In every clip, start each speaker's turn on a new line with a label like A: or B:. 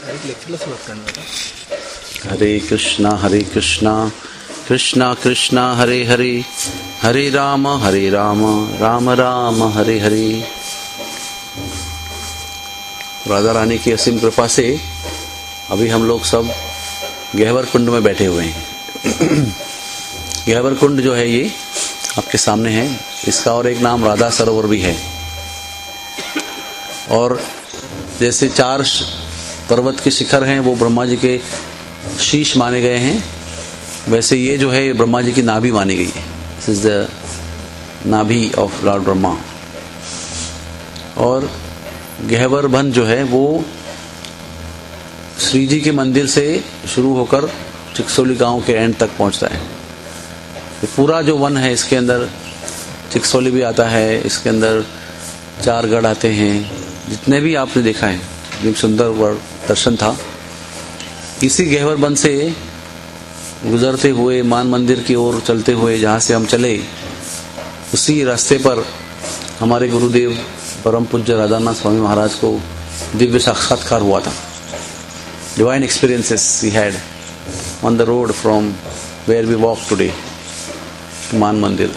A: हरे कृष्णा कृष्णा कृष्णा हरे हरे, हरे राम राम राम हरे हरे। राधा रानी की असीम कृपा से अभी हम लोग सब गहवर कुंड में बैठे हुए हैं। गहवर कुंड जो है ये आपके सामने है, इसका और एक नाम राधा सरोवर भी है। और जैसे 4 पर्वत के शिखर हैं वो ब्रह्मा जी के शीश माने गए हैं, वैसे ये जो है ब्रह्मा जी की नाभि मानी गई है। This is the nabhi of lord Brahma. और गहवर वन जो है वो श्री जी के मंदिर से शुरू होकर चिकसोली गांव के एंड तक पहुंचता है। ये पूरा जो वन है इसके अंदर चिकसोली भी आता है, इसके अंदर 4 गढ़ आते हैं, जितने भी आपने देखा है, एक सुंदर दर्शन था। इसी गहवर वन से गुजरते हुए मान मंदिर की ओर चलते हुए जहाँ से हम चले, उसी रास्ते पर हमारे गुरुदेव परम पूज्य राधानाथ स्वामी महाराज को दिव्य साक्षात्कार हुआ था। Divine experiences we had on the road from where we walk today to Maan Mandir.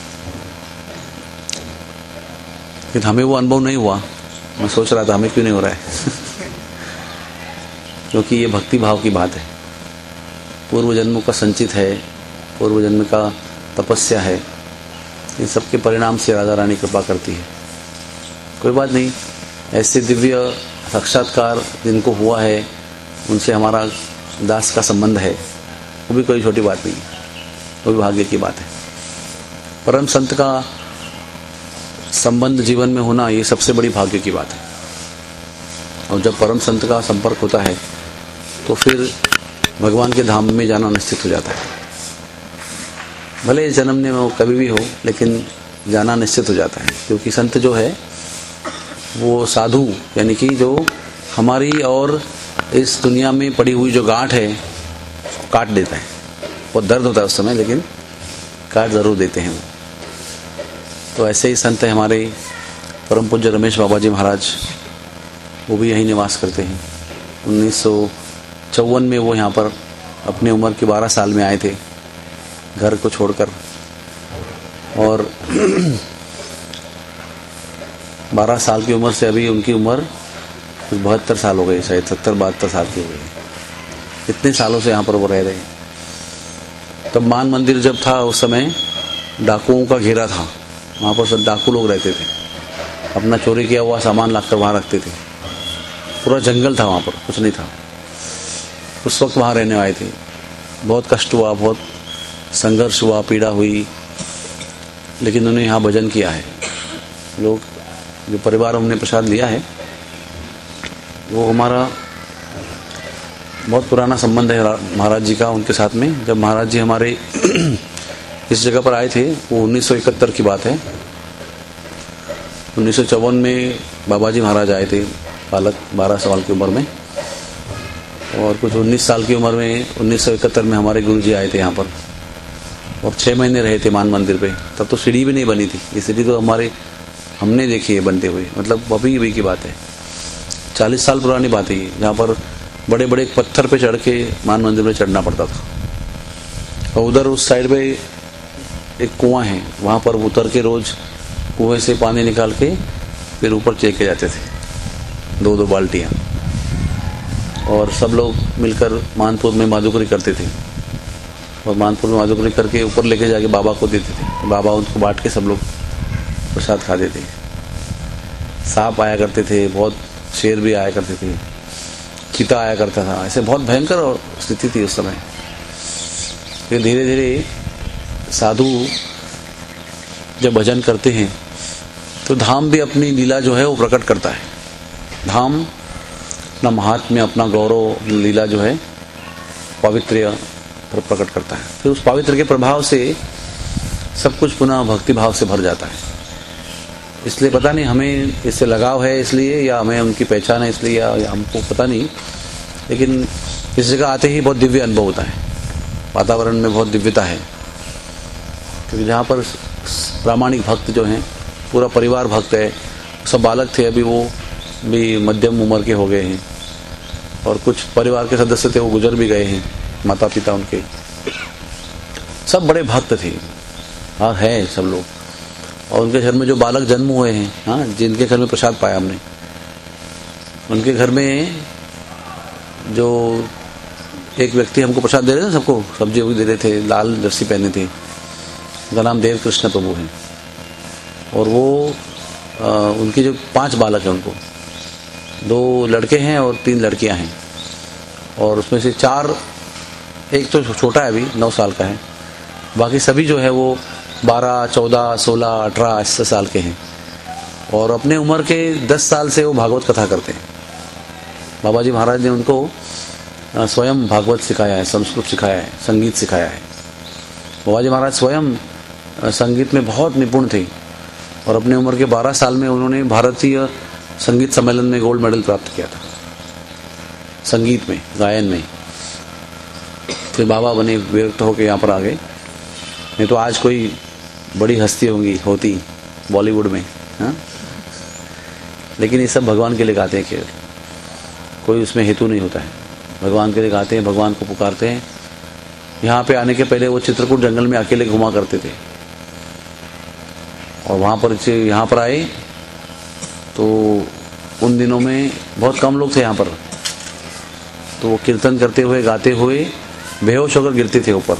A: लेकिन हमें वो अनुभव नहीं हुआ। मैं सोच रहा था हमें क्यों नहीं हो रहा है क्योंकि ये भक्ति भाव की बात है, पूर्व जन्मों का संचित है, पूर्व जन्म का तपस्या है। इन सब के परिणाम से राधा रानी कृपा करती है। कोई बात नहीं, ऐसे दिव्य साक्षात्कार जिनको हुआ है उनसे हमारा दास का संबंध है, वो भी कोई छोटी बात नहीं है, वो भी भाग्य की बात है। परम संत का संबंध जीवन में होना ये सबसे बड़ी भाग्य की बात है। और जब परम संत का संपर्क होता है तो फिर भगवान के धाम में जाना निश्चित हो जाता है। भले जन्मने में वो कभी भी हो, लेकिन जाना निश्चित हो जाता है, क्योंकि संत जो है वो साधु, यानी कि जो हमारी और इस दुनिया में पड़ी हुई जो गांठ है काट देता है। बहुत दर्द होता है उस समय, लेकिन काट जरूर देते हैं वो। तो ऐसे ही संत है हमारे परम पूज्य रमेश बाबा जी महाराज, वो भी यहीं निवास करते हैं। 1954 में वो यहाँ पर अपनी उम्र के 12 साल में आए थे घर को छोड़कर, और 12 साल की उम्र से अभी उनकी उम्र 72 साल हो गई, शायद 70-72 साल की हो गई। इतने सालों से यहाँ पर वो रह रहे हैं। तब मान मंदिर जब था उस समय डाकुओं का घेरा था, वहाँ पर सब डाकू लोग रहते थे, अपना चोरी किया हुआ सामान लाकर वहाँ रखते थे। पूरा जंगल था वहाँ पर, कुछ नहीं था। उस वक्त वहाँ रहने आए थे। बहुत कष्ट हुआ, बहुत संघर्ष हुआ, पीड़ा हुई, लेकिन उन्होंने यहाँ भजन किया है। लोग जो परिवार हमने प्रसाद लिया है वो हमारा बहुत पुराना संबंध है महाराज जी का उनके साथ में। जब महाराज जी हमारे इस जगह पर आए थे वो 1971 की बात है। 1954 में बाबा जी महाराज आए थे, बालक 12 साल की उम्र में, और कुछ 19 साल की उम्र में 1971 में हमारे गुरु जी आए थे यहाँ पर, और 6 महीने रहे थे मान मंदिर पे। तब तो सीढ़ी भी नहीं बनी थी। ये सीढ़ी तो हमने देखी है बनते हुए, मतलब अभी की बात है, 40 साल पुरानी बात है ये, जहाँ पर बड़े बड़े पत्थर पे चढ़ के मान मंदिर में चढ़ना पड़ता था। और उधर उस साइड पे एक कुआं है, वहाँ पर उतर के रोज कुएं से पानी निकाल के फिर ऊपर चेके जाते थे 2-2 बाल्टियाँ, और सब लोग मिलकर मानपुर में माधुकरी करते थे, और मानपुर में माधुकरी करके ऊपर लेके जाके बाबा को देते थे। बाबा उनको बांट के सब लोग प्रसाद खाते थे। सांप आया करते थे, बहुत शेर भी आया करते थे, चीता आया करता था। ऐसे बहुत भयंकर स्थिति थी उस समय। फिर धीरे धीरे साधु जब भजन करते हैं तो धाम भी अपनी लीला जो है वो प्रकट करता है। धाम अपना महात्म्य, अपना गौरव, लीला जो है पावित्र्य प्रकट करता है। फिर उस पावित्र के प्रभाव से सब कुछ पुनः भक्ति भाव से भर जाता है। इसलिए पता नहीं हमें इससे लगाव है इसलिए, या हमें उनकी पहचान है इसलिए, या हमको पता नहीं, लेकिन इस जगह आते ही बहुत दिव्य अनुभव होता है। वातावरण में बहुत दिव्यता है, क्योंकि जहाँ पर प्रामाणिक भक्त जो हैं, पूरा परिवार भक्त है। सब बालक थे, अभी वो भी मध्यम उम्र के हो गए हैं, और कुछ परिवार के सदस्य थे वो गुजर भी गए हैं, माता पिता उनके। सब बड़े भक्त थे, हाँ है सब लोग। और उनके घर में जो बालक जन्म हुए हैं, हाँ, जिनके घर में प्रसाद पाया हमने, उनके घर में जो एक व्यक्ति हमको प्रसाद दे रहे थे, सबको सब्जी वब्जी दे रहे थे, लाल जर्सी पहने थे, उनका नाम देव कृष्ण प्रभु है। और वो उनके जो 5 बालक हैं, उनको 2 लड़के हैं और 3 लड़कियां हैं। और उसमें से 4, एक तो छोटा है अभी 9 साल का है, बाकी सभी जो है वो 12, 14, 16, 18 ऐसे साल के हैं। और अपने उम्र के 10 साल से वो भागवत कथा करते हैं। बाबा जी महाराज ने उनको स्वयं भागवत सिखाया है, संस्कृत सिखाया है, संगीत सिखाया है। बाबा जी महाराज स्वयं संगीत में बहुत निपुण थे और अपने उम्र के 12 साल में उन्होंने भारतीय संगीत सम्मेलन में गोल्ड मेडल प्राप्त किया था, संगीत में, गायन में। फिर बाबा बने, विरक्त होकर यहाँ पर आ गए। नहीं तो आज कोई बड़ी हस्ती होती बॉलीवुड में, हाँ? लेकिन ये सब भगवान के लिए गाते हैं केवल, कोई उसमें हेतु नहीं होता है। भगवान के लिए गाते हैं, भगवान को पुकारते हैं। यहाँ पे आने के पहले वो चित्रकूट जंगल में अकेले घुमा करते थे, और वहाँ पर यहाँ पर आए तो उन दिनों में बहुत कम लोग थे यहाँ पर। तो वो कीर्तन करते हुए, गाते हुए बेहोश होकर गिरते थे ऊपर।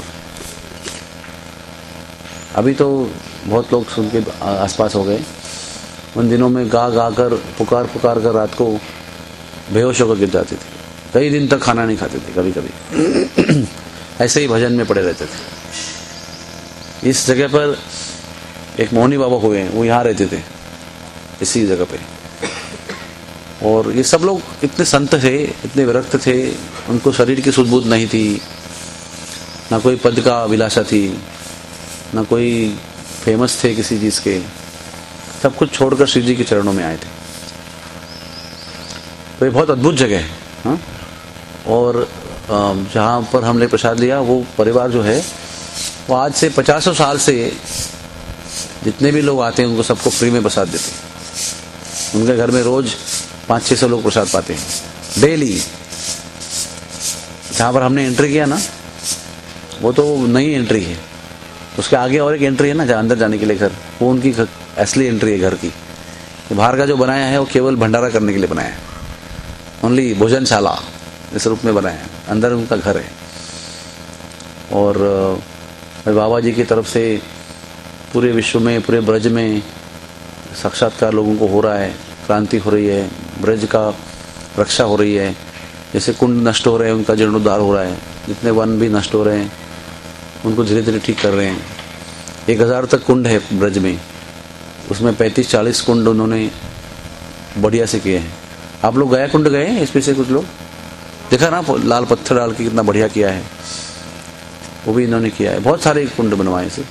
A: अभी तो बहुत लोग सुन के आसपास हो गए। उन दिनों में गा गा कर, पुकार पुकार कर रात को बेहोश होकर गिर जाते थे। कई दिन तक खाना नहीं खाते थे, कभी कभी ऐसे ही भजन में पड़े रहते थे। इस जगह पर एक मोहनी बाबा हुए हैं, वो यहाँ रहते थे इसी जगह पे। और ये सब लोग इतने संत थे, इतने विरक्त थे, उनको शरीर की सुध-बुध नहीं थी, ना कोई पद का अभिलाषा थी, ना कोई फेमस थे किसी चीज के। सब कुछ छोड़कर शिव जी के चरणों में आए थे। तो ये बहुत अद्भुत जगह है, हाँ? और जहाँ पर हमने प्रसाद लिया, वो परिवार जो है वो आज से 50 साल से जितने भी लोग आते हैं उनको सबको फ्री में प्रसाद देते हैं। उनके घर में रोज 500-600 लोग प्रसाद पाते हैं डेली। जहाँ पर हमने एंट्री किया ना, वो तो नई एंट्री है, उसके आगे और एक एंट्री है ना जहाँ अंदर जाने के लिए घर, वो उनकी असली एंट्री है घर की। बाहर का जो बनाया है वो केवल भंडारा करने के लिए बनाया है, ओनली भोजनशाला इस रूप में बनाया है, अंदर उनका घर है। और बाबा जी की तरफ से पूरे विश्व में, पूरे ब्रज में साक्षात्कार लोगों को हो रहा है, क्रांति हो रही है, ब्रज का रक्षा हो रही है। जैसे कुंड नष्ट हो रहे हैं, उनका जीर्णोद्धार हो रहा है, जितने वन भी नष्ट हो रहे हैं उनको धीरे धीरे ठीक कर रहे हैं। 1000 तक कुंड है ब्रज में, उसमें 35-40 कुंड उन्होंने बढ़िया से किए हैं। आप लोग गया कुंड गए हैं इसमें से? कुछ लोग देखा ना, लाल पत्थर डाल के कितना बढ़िया किया है, वो भी इन्होंने किया है। बहुत सारे कुंड बनवाए से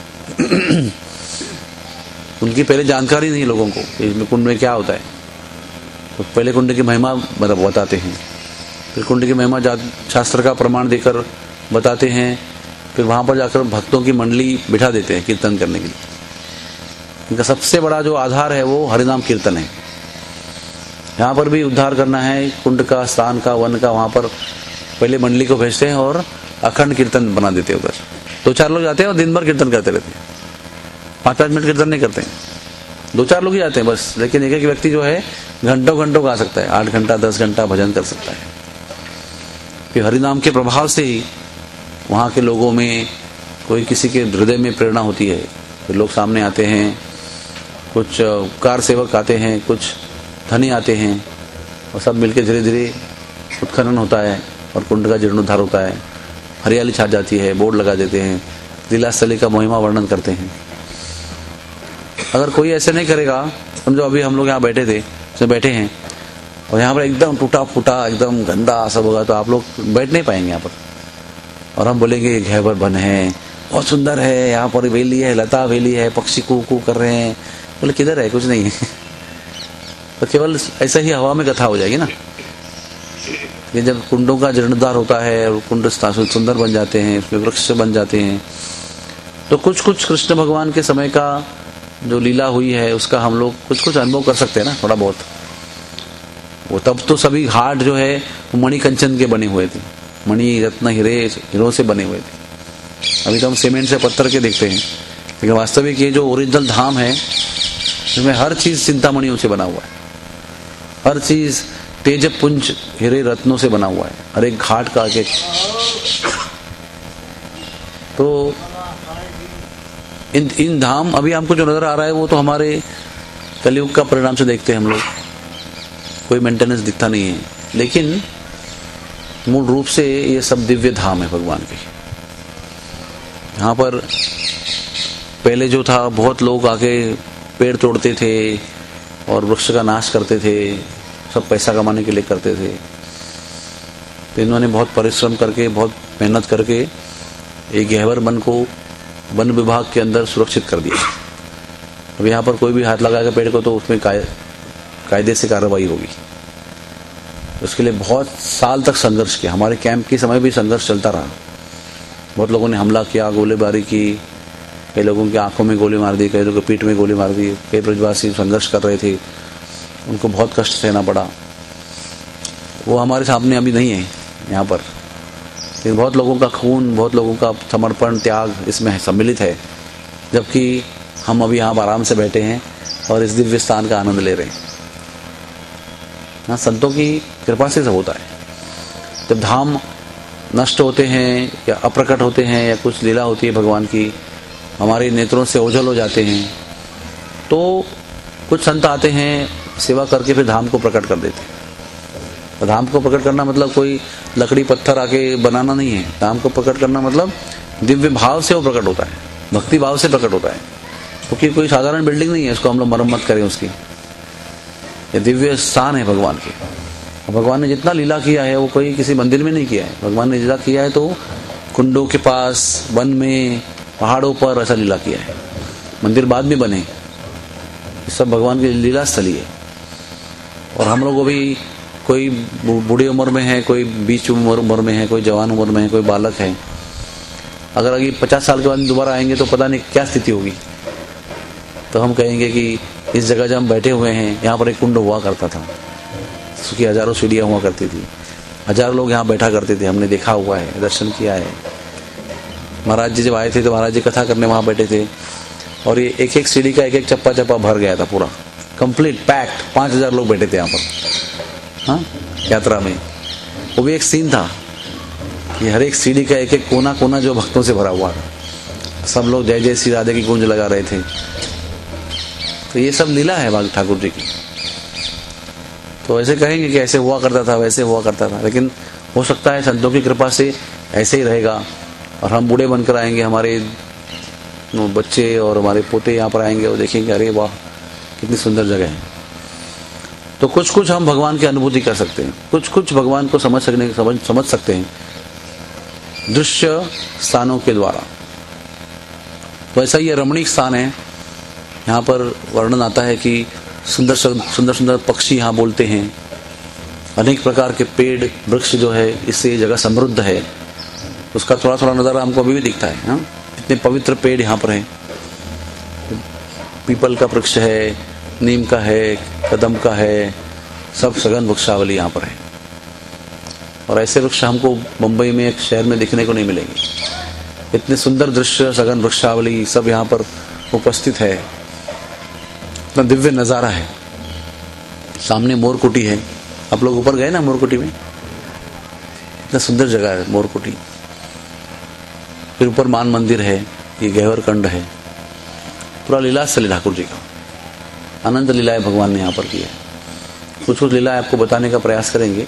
A: उनकी पहले जानकारी नहीं लोगों को कि इसमें कुंड में क्या होता है। तो पहले कुंड की महिमा बताते हैं, फिर कुंड की महिमा शास्त्र का प्रमाण देकर बताते हैं, फिर वहाँ पर जाकर भक्तों की मंडली बिठा देते हैं कीर्तन करने के लिए। इनका सबसे बड़ा जो आधार है वो हरिनाम कीर्तन है। यहाँ पर भी उद्धार करना है कुंड का, स्थान का, वन का, वहाँ पर पहले मंडली को भेजते हैं और अखंड कीर्तन बना देते हैं। उधर 2-4 लोग जाते हैं और दिन भर कीर्तन करते रहते हैं, 5-5 मिनट कीर्तन नहीं करते हैं, 2-4 लोग ही जाते हैं बस। लेकिन एक एक व्यक्ति जो है घंटों घंटों गा सकता है, 8 घंटा 10 घंटा भजन कर सकता है। फिर हरिनाम के प्रभाव से ही वहाँ के लोगों में कोई किसी के हृदय में प्रेरणा होती है, फिर लोग सामने आते हैं, कुछ कार सेवक आते हैं, कुछ धनी आते हैं, और सब मिलकर धीरे धीरे उत्खनन होता है और कुंड का जीर्णोद्धार होता है। हरियाली छा जाती है, बोर्ड लगा देते हैं, लीलास्थली का महिमा वर्णन करते हैं। अगर कोई ऐसे नहीं करेगा, समझो अभी हम लोग यहाँ बैठे थे, उसमें बैठे हैं और यहाँ पर एकदम टूटा फूटा, एकदम गंदा सब होगा तो आप लोग बैठ नहीं पाएंगे यहाँ पर। और हम बोलेंगे घेवर बन है, बहुत सुंदर है, यहाँ पर वेली है, लता वेली है, पक्षी कू कू कर रहे हैं। बोले किधर है? कुछ नहीं है। तो केवल ऐसा ही हवा में कथा हो जाएगी ना। ये जब कुंडों का जीर्णोद्धार होता है और कुंड सुंदर बन जाते हैं, उसमें वृक्ष बन जाते हैं, तो कुछ कुछ कृष्ण भगवान के समय का जो लीला हुई है उसका हम लोग कुछ कुछ अनुभव कर सकते हैं ना, थोड़ा बहुत। वो तब तो सभी घाट जो है वो मणि कंचन के बने हुए थे, मणि रत्न हीरों से बने हुए थे। अभी तो हम सीमेंट से पत्थर के देखते हैं, लेकिन वास्तविक ये जो ओरिजिनल धाम है इसमें हर चीज चिंतामणियों से बना हुआ है, हर चीज तेज पुंज हीरे रत्नों से बना हुआ है, हर एक घाट का एक। तो इन धाम अभी हमको जो नजर आ रहा है वो तो हमारे कलयुग का परिणाम से देखते हैं हम लोग, कोई मेंटेनेंस दिखता नहीं है, लेकिन मूल रूप से ये सब दिव्य धाम है भगवान के। यहाँ पर पहले जो था बहुत लोग आके पेड़ तोड़ते थे और वृक्ष का नाश करते थे, सब पैसा कमाने के लिए करते थे। तो इन्होंने बहुत परिश्रम करके, बहुत मेहनत करके एक गहवर वन को वन विभाग के अंदर सुरक्षित कर दिया। अब यहाँ पर कोई भी हाथ लगाएगा पेड़ को तो उसमें कायदे से कार्रवाई होगी। उसके लिए बहुत साल तक संघर्ष किया, हमारे कैंप के समय भी संघर्ष चलता रहा। बहुत लोगों ने हमला किया, गोलीबारी की, कई लोगों की आंखों में गोली मार दी, कई लोगों की पीठ में गोली मार दी। कई ब्रजवासी संघर्ष कर रहे थे, उनको बहुत कष्ट सहना पड़ा। वो हमारे सामने अभी नहीं है यहाँ पर, लेकिन बहुत लोगों का खून, बहुत लोगों का समर्पण, त्याग इसमें सम्मिलित है। जबकि हम अभी यहाँ आराम से बैठे हैं और इस दिव्य स्थान का आनंद ले रहे हैं। हाँ, संतों की कृपा से सब होता है। जब धाम नष्ट होते हैं या अप्रकट होते हैं या कुछ लीला होती है भगवान की, हमारे नेत्रों से ओझल हो जाते हैं, तो कुछ संत आते हैं, सेवा करके फिर धाम को प्रकट कर देते हैं। तो धाम को प्रकट करना मतलब कोई लकड़ी पत्थर आके बनाना नहीं है। धाम को प्रकट करना मतलब दिव्य भाव से वो प्रकट होता है, भक्ति भाव से प्रकट होता है। क्योंकि कोई साधारण बिल्डिंग नहीं है इसको हम लोग मरम्मत करें उसकी। ये दिव्य स्थान है भगवान के। और भगवान ने जितना लीला किया है वो कोई किसी मंदिर में नहीं किया है। भगवान ने लीला किया है तो कुंडों के पास, वन में, पहाड़ों पर ऐसा लीला किया है। मंदिर बाद में बने, सब भगवान की लीला स्थली है। और हम लोग भी कोई बूढ़ी उम्र में है, कोई बीच उम्र में है, कोई जवान उम्र में है, कोई बालक है। अगर अभी 50 साल के बाद दोबारा आएंगे तो पता नहीं क्या स्थिति होगी। तो हम कहेंगे कि इस जगह जब हम बैठे हुए हैं यहाँ पर एक कुंड हुआ करता था, उसकी हजारों सीढ़ियाँ हुआ करती थी, हजारों लोग यहाँ बैठा करते थे, हमने देखा हुआ है, दर्शन किया है। महाराज जी जब आए थे तो महाराज जी कथा करने वहाँ बैठे थे और ये एक एक सीढ़ी का एक एक चप्पा चप्पा भर गया था, पूरा कंप्लीट पैक्ड। 5000 लोग बैठे थे यहाँ पर, हाँ, यात्रा में। वो भी एक सीन था कि हर एक सीढ़ी का एक एक कोना कोना जो भक्तों से भरा हुआ था। सब लोग जय जय श्री राधे की गूंज लगा रहे थे। तो ये सब लीला है भाग ठाकुर जी की। तो ऐसे कहेंगे कि ऐसे हुआ करता था, वैसे हुआ करता था, लेकिन हो सकता है संतों की कृपा से ऐसे ही रहेगा और हम बूढ़े बनकर आएंगे, हमारे बच्चे और हमारे पोते यहाँ पर आएंगे और देखेंगे अरे वाह कितनी सुंदर जगह है। तो कुछ कुछ हम भगवान की अनुभूति कर सकते हैं, कुछ कुछ भगवान को समझ सकते हैं दृश्य स्थानों के द्वारा। तो ऐसा ही रमणीक स्थान है। यहाँ पर वर्णन आता है कि सुंदर सुंदर सुंदर पक्षी यहाँ बोलते हैं, अनेक प्रकार के पेड़ वृक्ष जो है, इससे ये जगह समृद्ध है। उसका थोड़ा थोड़ा नज़ारा हमको अभी भी दिखता है। हाँ, इतने पवित्र पेड़ यहाँ पर हैं। पीपल का वृक्ष है, नीम का है, कदम का है, सब सघन वृक्षावली यहाँ पर है। और ऐसे वृक्ष हमको मुंबई में एक शहर में दिखने को नहीं मिलेंगे। इतने सुंदर दृश्य, सघन वृक्षावली सब यहाँ पर उपस्थित है। इतना दिव्य नज़ारा है। सामने मोरकुटी है, आप लोग ऊपर गए ना मोरकुटी में, इतना सुंदर जगह है मोरकुटी। फिर ऊपर मान मंदिर है, ये गहवर कंड है, पूरा लीला स्थल ठाकुर जी का। अनंत लीलाएं भगवान ने यहाँ पर की है। कुछ कुछ लीला आपको बताने का प्रयास करेंगे।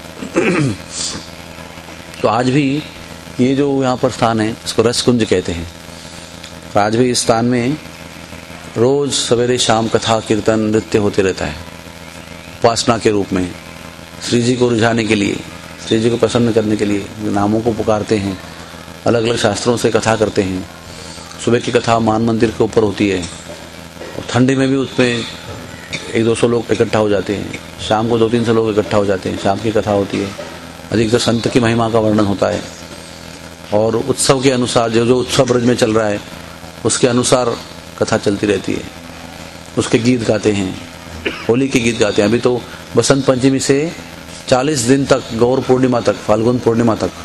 A: तो आज भी ये जो यहाँ पर स्थान है इसको रसकुंज कहते हैं। आज भी इस स्थान में रोज सवेरे शाम कथा कीर्तन नृत्य होते रहता है, उपासना के रूप में, श्री जी को रिझाने के लिए, श्री जी को प्रसन्न करने के लिए नामों को पुकारते हैं, अलग अलग शास्त्रों से कथा करते हैं। सुबह की कथा मान मंदिर के ऊपर होती है और ठंडी में भी उसमें 100-200 लोग इकट्ठा हो जाते हैं। शाम को 200-300 लोग इकट्ठा हो जाते हैं, शाम की कथा होती है। अधिकतर संत की महिमा का वर्णन होता है और उत्सव के अनुसार जो उत्सव ब्रज में चल रहा है उसके अनुसार कथा चलती रहती है। उसके गीत गाते हैं, होली के गीत गाते हैं। अभी तो बसंत पंचमी से 40 दिन तक, गौर पूर्णिमा तक, फाल्गुन पूर्णिमा तक,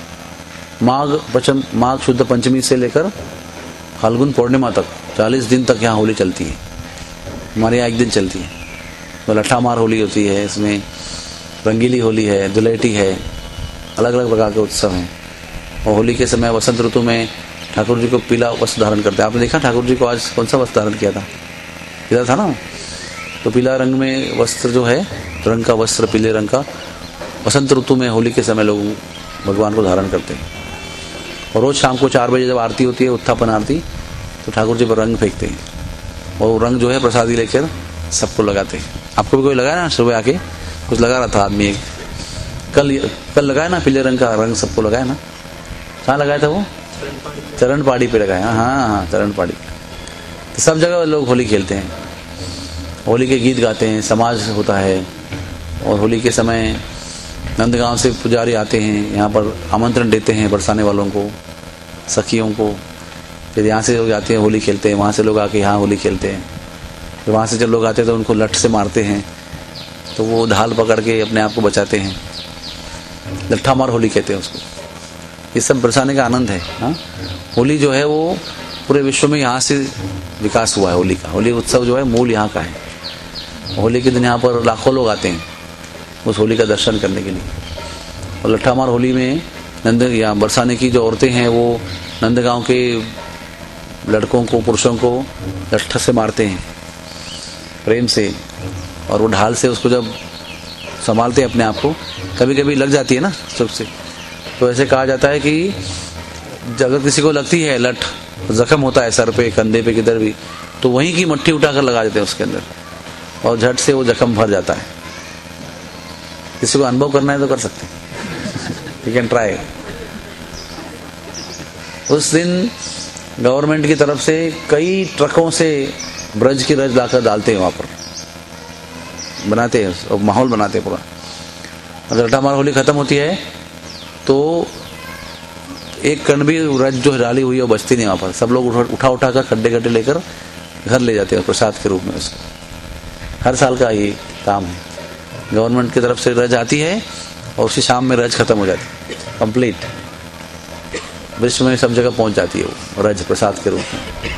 A: माघ शुद्ध पंचमी से लेकर फाल्गुन पूर्णिमा तक 40 दिन तक यहाँ होली चलती है। हमारे यहाँ एक दिन चलती है। तो लट्ठा मार होली होती है, इसमें रंगीली होली है, दुलेटी है, अलग अलग प्रकार के उत्सव हैं। और होली के समय वसंत ऋतु में ठाकुर जी को पीला वस्त्र धारण करते हैं। आपने देखा ठाकुर जी को आज कौन सा वस्त्र धारण किया था? इधर था ना। तो पीला रंग में वस्त्र जो है, रंग का वस्त्र पीले रंग का, वसंत ऋतु में होली के समय लोग भगवान को धारण करते हैं। और रोज शाम को 4 बजे जब आरती होती है, उत्थापन आरती, तो ठाकुर जी पर रंग फेंकते हैं। और रंग जो है प्रसादी लेकर सबको लगाते हैं। आपको भी कोई लगाया ना? सुबह आके कुछ लगा रहा था आदमी एक, कल लगाया ना पीले रंग का रंग, सबको लगाया ना। कहाँ लगाया था वो? चरण पहाड़ी पे लगाया। हाँ, चरण पहाड़ी। तो सब जगह लोग होली खेलते हैं, होली के गीत गाते हैं, समाज होता है। और होली के समय नंदगांव से पुजारी आते हैं, यहाँ पर आमंत्रण देते हैं बरसाने वालों को, सखियों को। फिर यहाँ से लोग आते हैं, होली खेलते हैं, वहाँ से लोग आके यहाँ होली खेलते हैं। फिर वहाँ से जब लोग आते हैं तो उनको लठ से मारते हैं, तो वो ढाल पकड़ के अपने आप को बचाते हैं। लट्ठा मार होली कहते हैं उसको। ये सब बरसाने का आनंद है। हाँ, होली जो है वो पूरे विश्व में यहाँ से विकास हुआ है होली का। होली उत्सव जो है मूल यहाँ का है। होली के दिन यहाँ पर लाखों लोग आते हैं उस होली का दर्शन करने के लिए। और लट्ठा मार होली में या बरसाने की जो औरतें हैं वो नंदगांव के लड़कों को, पुरुषों को लट्ठ से मारते हैं प्रेम से। और वो ढाल से उसको जब संभालते हैं अपने आप को, कभी कभी लग जाती है ना चुप से, तो ऐसे कहा जाता है कि अगर किसी को लगती है लठ, जख्म होता है सर पे, कंधे पे, किधर भी, तो वहीं की मट्टी उठाकर लगा देते हैं उसके अंदर, और झट से वो जख्म भर जाता है। किसी को अनुभव करना है तो कर सकते हैं, यू कैन ट्राई। उस दिन गवर्नमेंट की तरफ से कई ट्रकों से ब्रज की रज लाकर डालते हैं, वहां पर बनाते हैं और माहौल बनाते हैं पूरा। अगर लट्ठा मार होली खत्म होती है तो एक कण भी रज जो डाली हुई है वो बचती नहीं। वहां पर सब लोग उठा कर खड्डे खड्डे लेकर घर ले जाते हैं प्रसाद के रूप में उसको। हर साल का ये काम है। गवर्नमेंट की तरफ से रज आती है और उसी शाम में रज खत्म हो जाती है कंप्लीट। विश्व में सब जगह पहुंच जाती है वो रज प्रसाद के रूप में।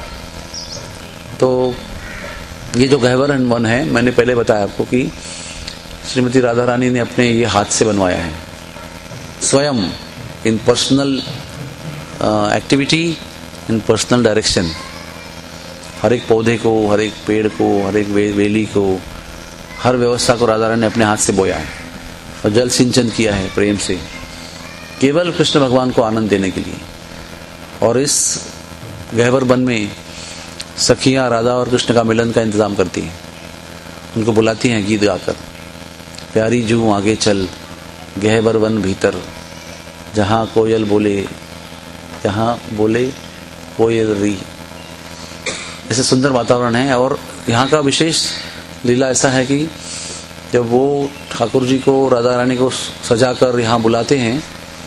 A: तो ये जो गहवर वन है, मैंने पहले बताया आपको कि श्रीमती राधा रानी ने अपने ये हाथ से बनवाया है, स्वयं, in personal activity, in personal direction. हर एक पौधे को, हर एक पेड़ को, हर एक वेली को, हर व्यवस्था को राधा रानी ने अपने हाथ से बोया है और जल सिंचन किया है प्रेम से, केवल कृष्ण भगवान को आनंद देने के लिए। और इस गहवर वन में सखियां राधा और कृष्ण का मिलन का इंतजाम करती हैं, उनको बुलाती हैं गीत गाकर। प्यारी जू आगे चल, गहवर वन भीतर, जहाँ कोयल बोले, जहाँ बोले कोयल री। ऐसे सुंदर वातावरण है। और यहाँ का विशेष लीला ऐसा है कि जब वो ठाकुर जी को, राधा रानी को सजाकर यहाँ बुलाते हैं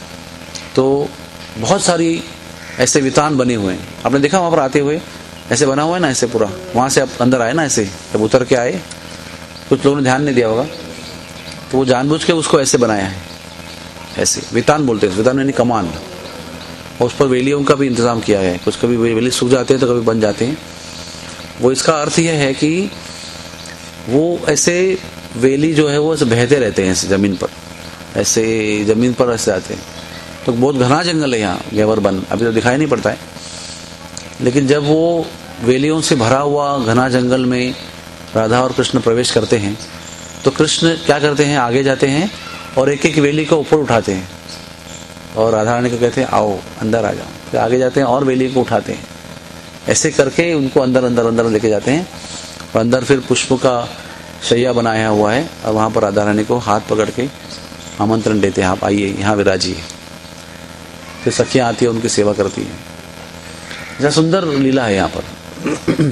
A: तो बहुत सारी ऐसे वितान बने हुए हैं। आपने देखा वहाँ पर आते हुए ऐसे बना हुआ है ना, ऐसे पूरा। वहाँ से आप अंदर आए ना, ऐसे जब उतर के आए, कुछ लोगों ने ध्यान नहीं दिया होगा, तो वो जानबूझ के उसको ऐसे बनाया है। ऐसे वितान बोलते हैं, वितान यानी कमान। और उस पर वेलियों का भी इंतजाम किया है। कुछ कभी वेली सूख जाते हैं तो कभी बन जाते हैं। वो इसका अर्थ यह है कि वो ऐसे वेली जो है वो ऐसे बहते रहते हैं ऐसे जमीन पर, ऐसे जमीन पर ऐसे आते हैं। तो बहुत घना जंगल है यहाँ गहवर वन, अभी तो दिखाई नहीं पड़ता है, लेकिन जब वो वेलियों से भरा हुआ घना जंगल में राधा और कृष्ण प्रवेश करते हैं तो कृष्ण क्या करते हैं, आगे जाते हैं और एक एक वेली को ऊपर उठाते हैं और राधा रानी को कहते हैं आओ अंदर आ जाओ। फिर आगे जाते हैं और वेली को उठाते हैं। ऐसे करके उनको अंदर अंदर अंदर लेके जाते हैं और अंदर फिर पुष्प का शैया बनाया हुआ है और वहाँ पर राधा रानी को हाथ पकड़ के आमंत्रण देते हैं, आप आइए यहाँ विराजिए। फिर सखियाँ आती है, उनकी सेवा करती है। ऐसा सुंदर लीला है यहाँ पर।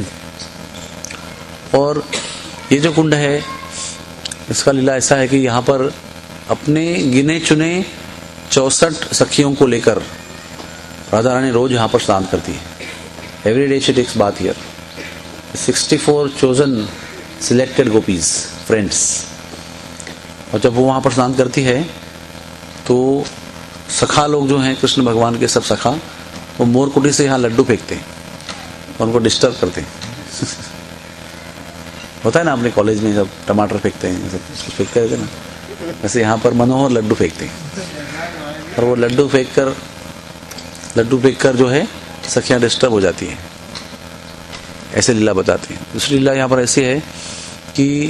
A: और ये जो कुंड है इसका लीला ऐसा है कि यहाँ पर अपने गिने चुने 64 सखियों को लेकर राधा रानी रोज यहाँ पर स्नान करती है। Every day she takes bath here. 64 chosen selected gopis, friends, और जब वो वहां पर स्नान करती है तो सखा लोग जो हैं कृष्ण भगवान के सब सखा, वो मोरकुटी से यहाँ लड्डू फेंकते हैं और उनको डिस्टर्ब करते हैं। होता है ना अपने कॉलेज में सब टमाटर फेंकते हैं, सब कुछ फेंकते रहते ना, वैसे यहाँ पर मनोहर लड्डू फेंकते हैं। और वो लड्डू फेंक कर जो है सखियाँ डिस्टर्ब हो जाती है, ऐसे लीला बताते हैं। दूसरी लीला यहाँ पर ऐसी है कि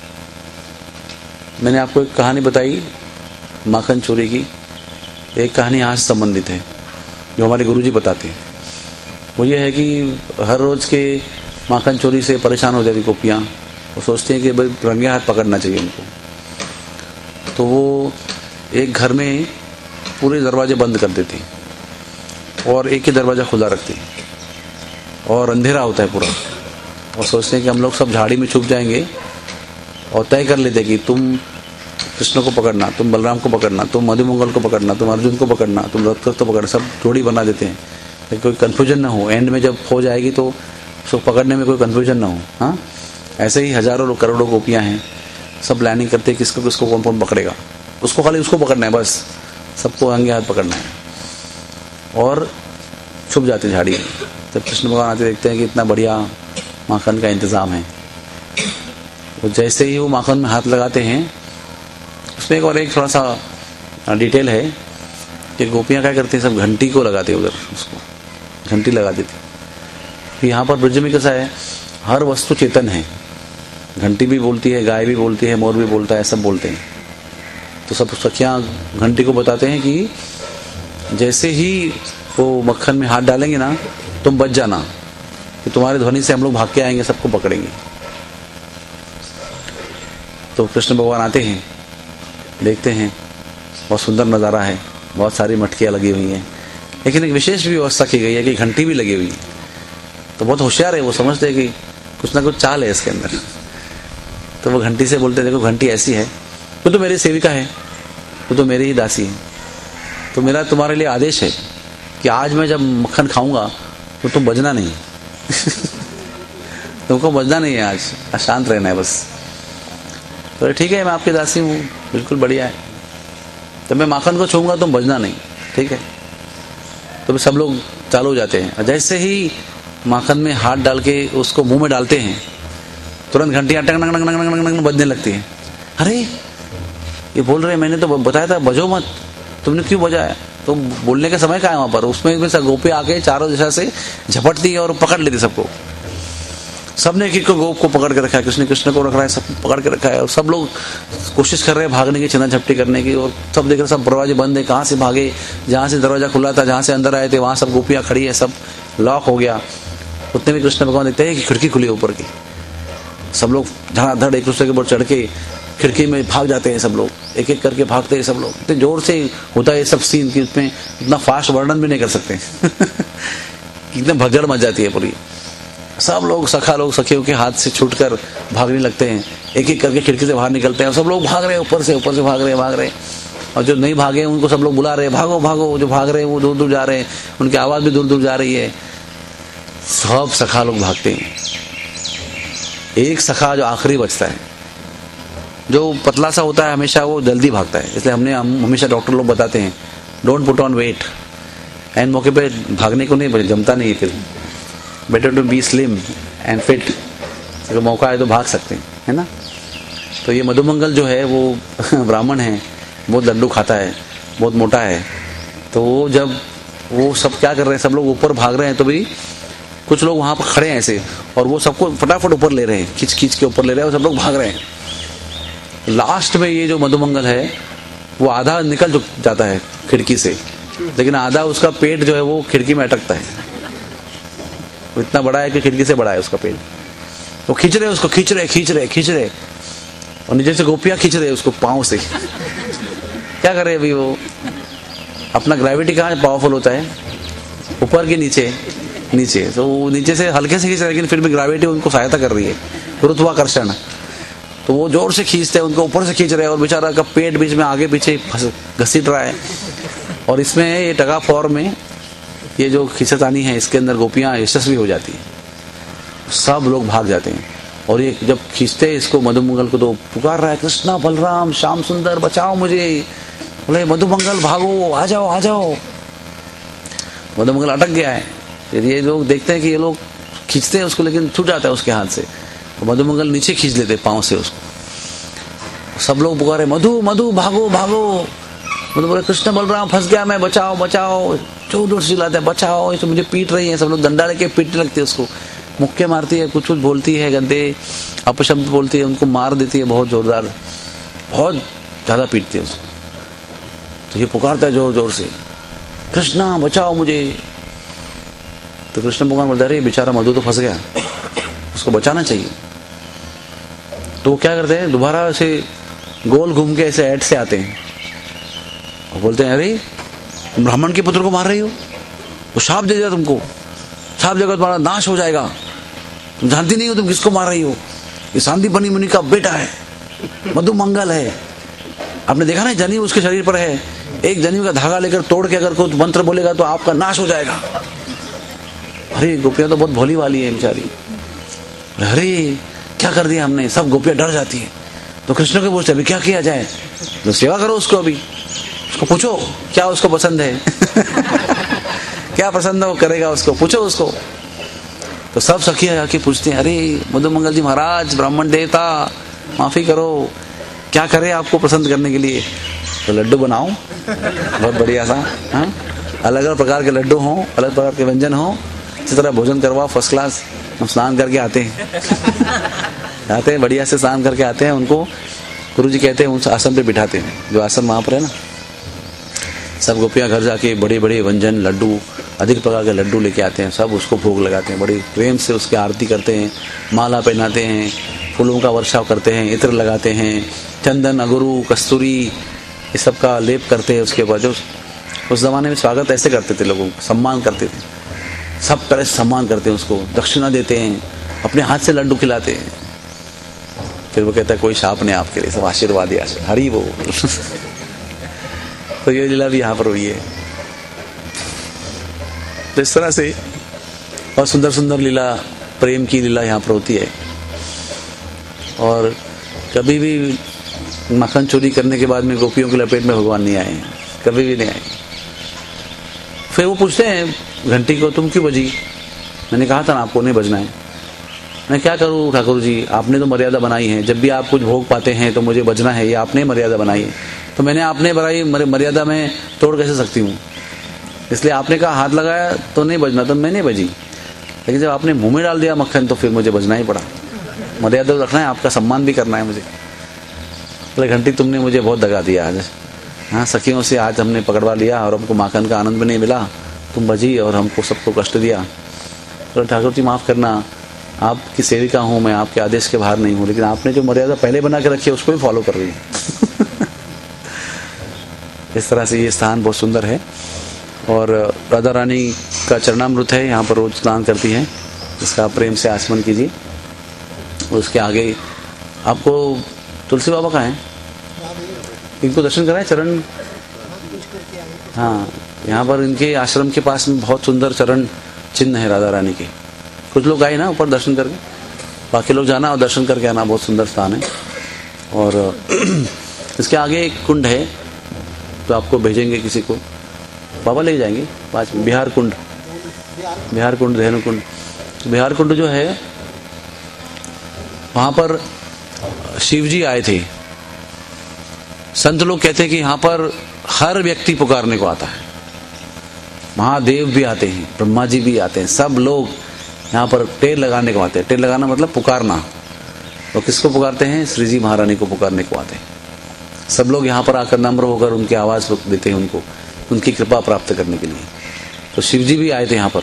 A: मैंने आपको एक कहानी बताई माखन चोरी की, एक कहानी यहाँ से संबंधित है जो हमारे गुरुजी बताते हैं। वो ये है कि हर रोज के माखन चोरी से परेशान हो जाती गोपियाँ, वो सोचती हैं कि भाई रंगे हाथ पकड़ना चाहिए उनको। तो वो एक घर में पूरे दरवाजे बंद कर देती और एक ही दरवाज़ा खुला रखती और अंधेरा होता है पूरा, और सोचते हैं कि हम लोग सब झाड़ी में छुप जाएंगे और तय कर लेते कि तुम कृष्ण को पकड़ना, तुम बलराम को पकड़ना, तुम मधुमंगल को पकड़ना, तुम अर्जुन को पकड़ना, तुम रथ को पकड़ना, सब जोड़ी बना देते हैं ताकि कोई कन्फ्यूजन ना हो। एंड में जब फौज आएगी तो उसको पकड़ने में कोई कन्फ्यूजन ना हो। हाँ, ऐसे ही हजारों लोग करोड़ों गोपियाँ हैं, सब प्लानिंग करते हैं किसको किसको कौन कौन पकड़ेगा, उसको खाली उसको पकड़ना है, बस सबको अंगे हाथ पकड़ना है। और छुप जाते झाड़ी में। जब कृष्ण भगवान आते देखते हैं कि इतना बढ़िया माखन का इंतज़ाम है, वो जैसे ही वो माखन में हाथ लगाते हैं, उसमें एक थोड़ा सा डिटेल है कि गोपियाँ क्या करती हैं, सब घंटी को लगाते हैं, उधर उसको घंटी लगा देती। फिर यहाँ पर ब्रज में कैसा है, हर वस्तु चेतन है, घंटी भी बोलती है, गाय भी बोलती है, मोर भी बोलता है, सब बोलते हैं। तो सब सखियाँ घंटी को बताते हैं कि जैसे ही वो मक्खन में हाथ डालेंगे ना, तुम बच जाना, कि तुम्हारे ध्वनि से हम लोग भाग के आएंगे, सबको पकड़ेंगे। तो कृष्ण भगवान आते हैं, देखते हैं, बहुत सुंदर नज़ारा है, बहुत सारी मटकियाँ लगी हुई हैं, लेकिन एक विशेष भी व्यवस्था की गई है कि घंटी भी लगी हुई है। तो बहुत होशियार है, वो समझते हैं कि कुछ ना कुछ चाल है इसके अंदर। तो वो घंटी से बोलते, देखो घंटी ऐसी है, वो तो मेरी सेविका है, वो तो मेरी ही दासी है, तो मेरा तुम्हारे लिए आदेश है कि आज मैं जब मक्खन खाऊंगा तो तुम बजना नहीं। तुमको बजना नहीं है, आज शांत रहना है बस। तो ठीक है, मैं आपकी दासी हूँ, बिल्कुल बढ़िया है, तो मैं माखन को छूंगा, तुम बजना नहीं, ठीक है। तो सब लोग चालू हो जाते हैं। जैसे ही माखन में हाथ डाल के उसको मुंह में डालते हैं, तुरंत घंटियाँ टंग टंग टंग टंग टंग टंग बजने लगती हैं। अरे ये बोल रहे, मैंने तो बताया था बजो मत, तुमने क्यों बजाया? तो बोलने का समय कहाँ है वहाँ पर? उसमें गोपी आके चारों दिशा से झपटती और पकड़ लेती सबको। सबने एक एक को गोप को पकड़ के रखा है, कृष्ण को रख रहा है, सब पकड़ के रखा है, और सब लोग कोशिश कर रहे हैं भागने की, छीना झपटी करने की, और सब देख रहे सब दरवाजे बंद है, कहाँ से भागे? जहाँ से दरवाजा खुला था, जहाँ से अंदर आए थे, वहाँ सब गोपियाँ खड़ी है, सब लॉक हो गया। उतने में कृष्ण भगवान देखते हैं कि खिड़की खुली है ऊपर की, सब लोग धड़ाधड़ एक दूसरे के ऊपर चढ़ के खिड़की में भाग जाते हैं, सब लोग एक एक करके भागते हैं, सब लोग इतने जोर से होता है सब सीन कि उसमें इतना फास्ट वर्णन भी नहीं कर सकते। कितने भगदड़ मच जाती है पूरी। सब लोग सखा लोग सखियों के हाथ से छूटकर भागने लगते हैं, एक एक करके खिड़की से बाहर निकलते हैं, सब लोग भाग रहे हैं, ऊपर से भाग रहे हैं, और जो नहीं भागे उनको सब लोग बुला रहे हैं, भागो भागो, जो भाग रहे हैं वो दूर दूर जा रहे हैं, उनकी आवाज़ भी दूर दूर जा रही है। सब सखा लोग भागते हैं। एक सखा जो आखिरी बचता है, जो पतला सा होता है, हमेशा वो जल्दी भागता है, इसलिए हम हमेशा डॉक्टर लोग बताते हैं don't put on weight. And मौके पे भागने को नहीं जमता नहीं, फिर better to be slim and fit, अगर मौका है तो भाग सकते हैं, है ना। तो ये मधुमंगल जो है वो ब्राह्मण है, बहुत लड्डू खाता है, बहुत मोटा है। तो वो जब वो सब क्या कर रहे हैं, सब लोग ऊपर भाग रहे हैं, तो भी कुछ लोग वहाँ पर खड़े हैं ऐसे, और वो सबको फटाफट ऊपर ले रहे हैं, खींच के ऊपर ले रहे हैं, और सब लोग भाग रहे हैं। लास्ट में ये जो मधुमंगल है वो आधा निकल जाता है खिड़की से, लेकिन आधा उसका पेट जो है वो खिड़की में अटकता है। वो इतना बड़ा है कि खिड़की से बड़ा है उसका पेट। वो खींच रहे उसको, खींच रहे, और नीचे से गोपियां खींच रहे उसको पाँव से। क्या करे अभी, वो अपना ग्रेविटी कहाँ पावरफुल होता है, ऊपर के नीचे। तो वो नीचे से हल्के से खींच रहे, लेकिन फिर भी ग्रेविटी उनको सहायता कर रही है, गुरुत्वाकर्षण। तो वो जोर से खींचते हैं, उनको ऊपर से खींच रहे हैं, और बेचारा का पेट बीच में आगे पीछे घसीट रहा है। और इसमें ये टगा फॉर में ये जो खींचतानी है, इसके अंदर गोपियाँ यशस्वी हो जाती हैं, सब लोग भाग जाते हैं। और ये जब खींचते इसको मधुमंगल को तो पुकार रहा है, कृष्णा बलराम श्याम सुंदर बचाओ मुझे। बोले मधुमंगल भागो, आ जाओ आ जाओ। मधुमंगल अटक गया है। फिर ये लोग देखते हैं कि ये लोग खींचते हैं उसको लेकिन छूट जाता है उसके हाथ से, तो मधुमंगल नीचे खींच लेते पाँव से उसको। सब लोग पुकारे मधु मधु भागो भागो। मतलब बोले कृष्ण बलराम फंस गया मैं, बचाओ बचाओ। जोर जोर से चिल्लाते हैं बचाओ, ये तो मुझे पीट रही है। सब लोग डंडा लेके पीटने लगते हैं उसको, मुक्के मारती है, कुछ कुछ बोलती है, गंदे अपशब्द बोलती है, उनको मार देती है बहुत जोरदार, बहुत ज्यादा पीटती है उसको। तो ये पुकारता है जोर जोर से कृष्णा बचाओ मुझे। तो कृष्ण भगवान बोलते अरे बेचारा मधु तो फंस गया, उसको बचाना चाहिए। तो वो क्या करते हैं, दोबारा ऐसे गोल घूम के ऐसे ऐड से आते हैं और बोलते हैं अरे ब्राह्मण के पुत्र को मार रही हो, वो शाप दे दिया तुमको, शाप देगा तुम्हारा नाश हो जाएगा, तुम जानती नहीं हो तुम किसको मार रही हो। ये सांदीपनि मुनि का बेटा है, मधुमंगल है। आपने देखा ना जनेऊ उसके शरीर पर है, एक जनेऊ का धागा लेकर तोड़ के अगर कोई मंत्र बोलेगा तो आपका नाश हो जाएगा। अरे गोपियां तो बहुत भोली वाली है बेचारी। अरे क्या कर दिया हमने, सब गोपियां डर जाती है। तो कृष्ण को पूछते अभी क्या किया जाए, तो सेवा करो उसको, अभी उसको पूछो क्या उसको पसंद है क्या पसंद है वो करेगा, उसको पूछो उसको। तो सब सखियां आके पूछते हैं अरे मधुमंगल जी महाराज ब्राह्मण देवता माफी करो, क्या करे आपको पसंद करने के लिए। तो लड्डू बनाओ बहुत बढ़िया सा, हाँ अलग अलग प्रकार के लड्डू हों, अलग प्रकार के व्यंजन हों, इसी तरह भोजन करवाओ फर्स्ट क्लास। हम स्नान करके आते हैं बढ़िया से स्नान करके आते हैं, उनको गुरुजी कहते हैं उस आसन पे बिठाते हैं, जो आसन वहां पर है ना। सब गोपियां घर जाके बड़े बड़े व्यंजन लड्डू, अधिक प्रकार के लड्डू लेके आते हैं, सब उसको भोग लगाते हैं, बड़ी प्रेम से उसकी आरती करते हैं, माला पहनाते हैं, फूलों का वर्षाव करते हैं, इत्र लगाते हैं, चंदन अगरू कस्तूरी ये सब का लेप करते हैं। उसके बाद उस जमाने में स्वागत ऐसे करते थे, लोगों को सम्मान करते थे, सब तरह से सम्मान करते हैं, उसको दक्षिणा देते हैं, अपने हाथ से लड्डू खिलाते हैं। फिर वो कहता है कोई शाप नहीं आपके लिए, सब आशीर्वाद ही आशीर्वाद, हरी वो तो ये लीला भी यहाँ पर हुई है। तो इस तरह से और सुंदर सुंदर लीला, प्रेम की लीला यहाँ पर होती है। और कभी भी मक्खन चोरी करने के बाद में गोपियों की लपेट में भगवान नहीं आए, कभी भी नहीं आए। फिर वो पूछते हैं घंटी को तुम क्यों बजी, मैंने कहा था ना आपको नहीं बजना है। मैं क्या करूं ठाकुर जी, आपने तो मर्यादा बनाई है, जब भी आप कुछ भोग पाते हैं तो मुझे बजना है, ये आपने मर्यादा बनाई है, तो मैंने आपने बनाई मर्यादा में तोड़ कैसे सकती हूँ। इसलिए आपने कहा हाथ लगाया तो नहीं बजना, तो मैं नहीं बजी, लेकिन जब आपने मुंह में डाल दिया मक्खन तो फिर मुझे बजना ही पड़ा। मर्यादा रखना है, आपका सम्मान भी करना है मुझे। बोले घंटी तुमने मुझे बहुत दगा दिया आज, हाँ सखियों से आज हमने पकड़वा लिया और हमको माखन का आनंद भी नहीं मिला, तुम बजी और हमको सबको कष्ट दिया। बोले ठाकुर जी माफ़ करना, आपकी सेविका हूँ मैं, आपके आदेश के बाहर नहीं हूँ, लेकिन आपने जो मर्यादा पहले बना के रखी है उसको भी फॉलो कर रही है इस तरह से ये स्थान बहुत सुंदर है। और राधा रानी का चरणामृत है, यहाँ पर रोज स्नान करती हैं, इसका प्रेम से आचमन कीजिए। उसके आगे आपको तुलसी बाबा का है, इनको दर्शन कराएं चरण। हाँ यहाँ पर इनके आश्रम के पास में बहुत सुंदर चरण चिन्ह है राधा रानी के। कुछ लोग आए ना ऊपर दर्शन करके, बाकी लोग जाना और दर्शन करके आना, बहुत सुंदर स्थान है। और इसके आगे एक कुंड है तो आपको भेजेंगे किसी को, बाबा ले जाएंगे पास में, बिहार कुंड, धेनु कुंड। बिहार कुंड जो है वहां पर शिव जी आए थे। संत लोग कहते हैं कि यहाँ पर हर व्यक्ति पुकारने को आता है, महादेव भी आते हैं, ब्रह्मा जी भी आते हैं, सब लोग यहाँ पर टेर लगाने को आते हैं। टेर लगाना मतलब पुकारना। तो किसको पुकारते हैं, श्री जी महारानी को पुकारने को आते हैं। सब लोग यहाँ पर आकर नम्र होकर उनकी आवाज देते हैं उनको, उनकी कृपा प्राप्त करने के लिए। तो शिव जी भी आए थे यहाँ पर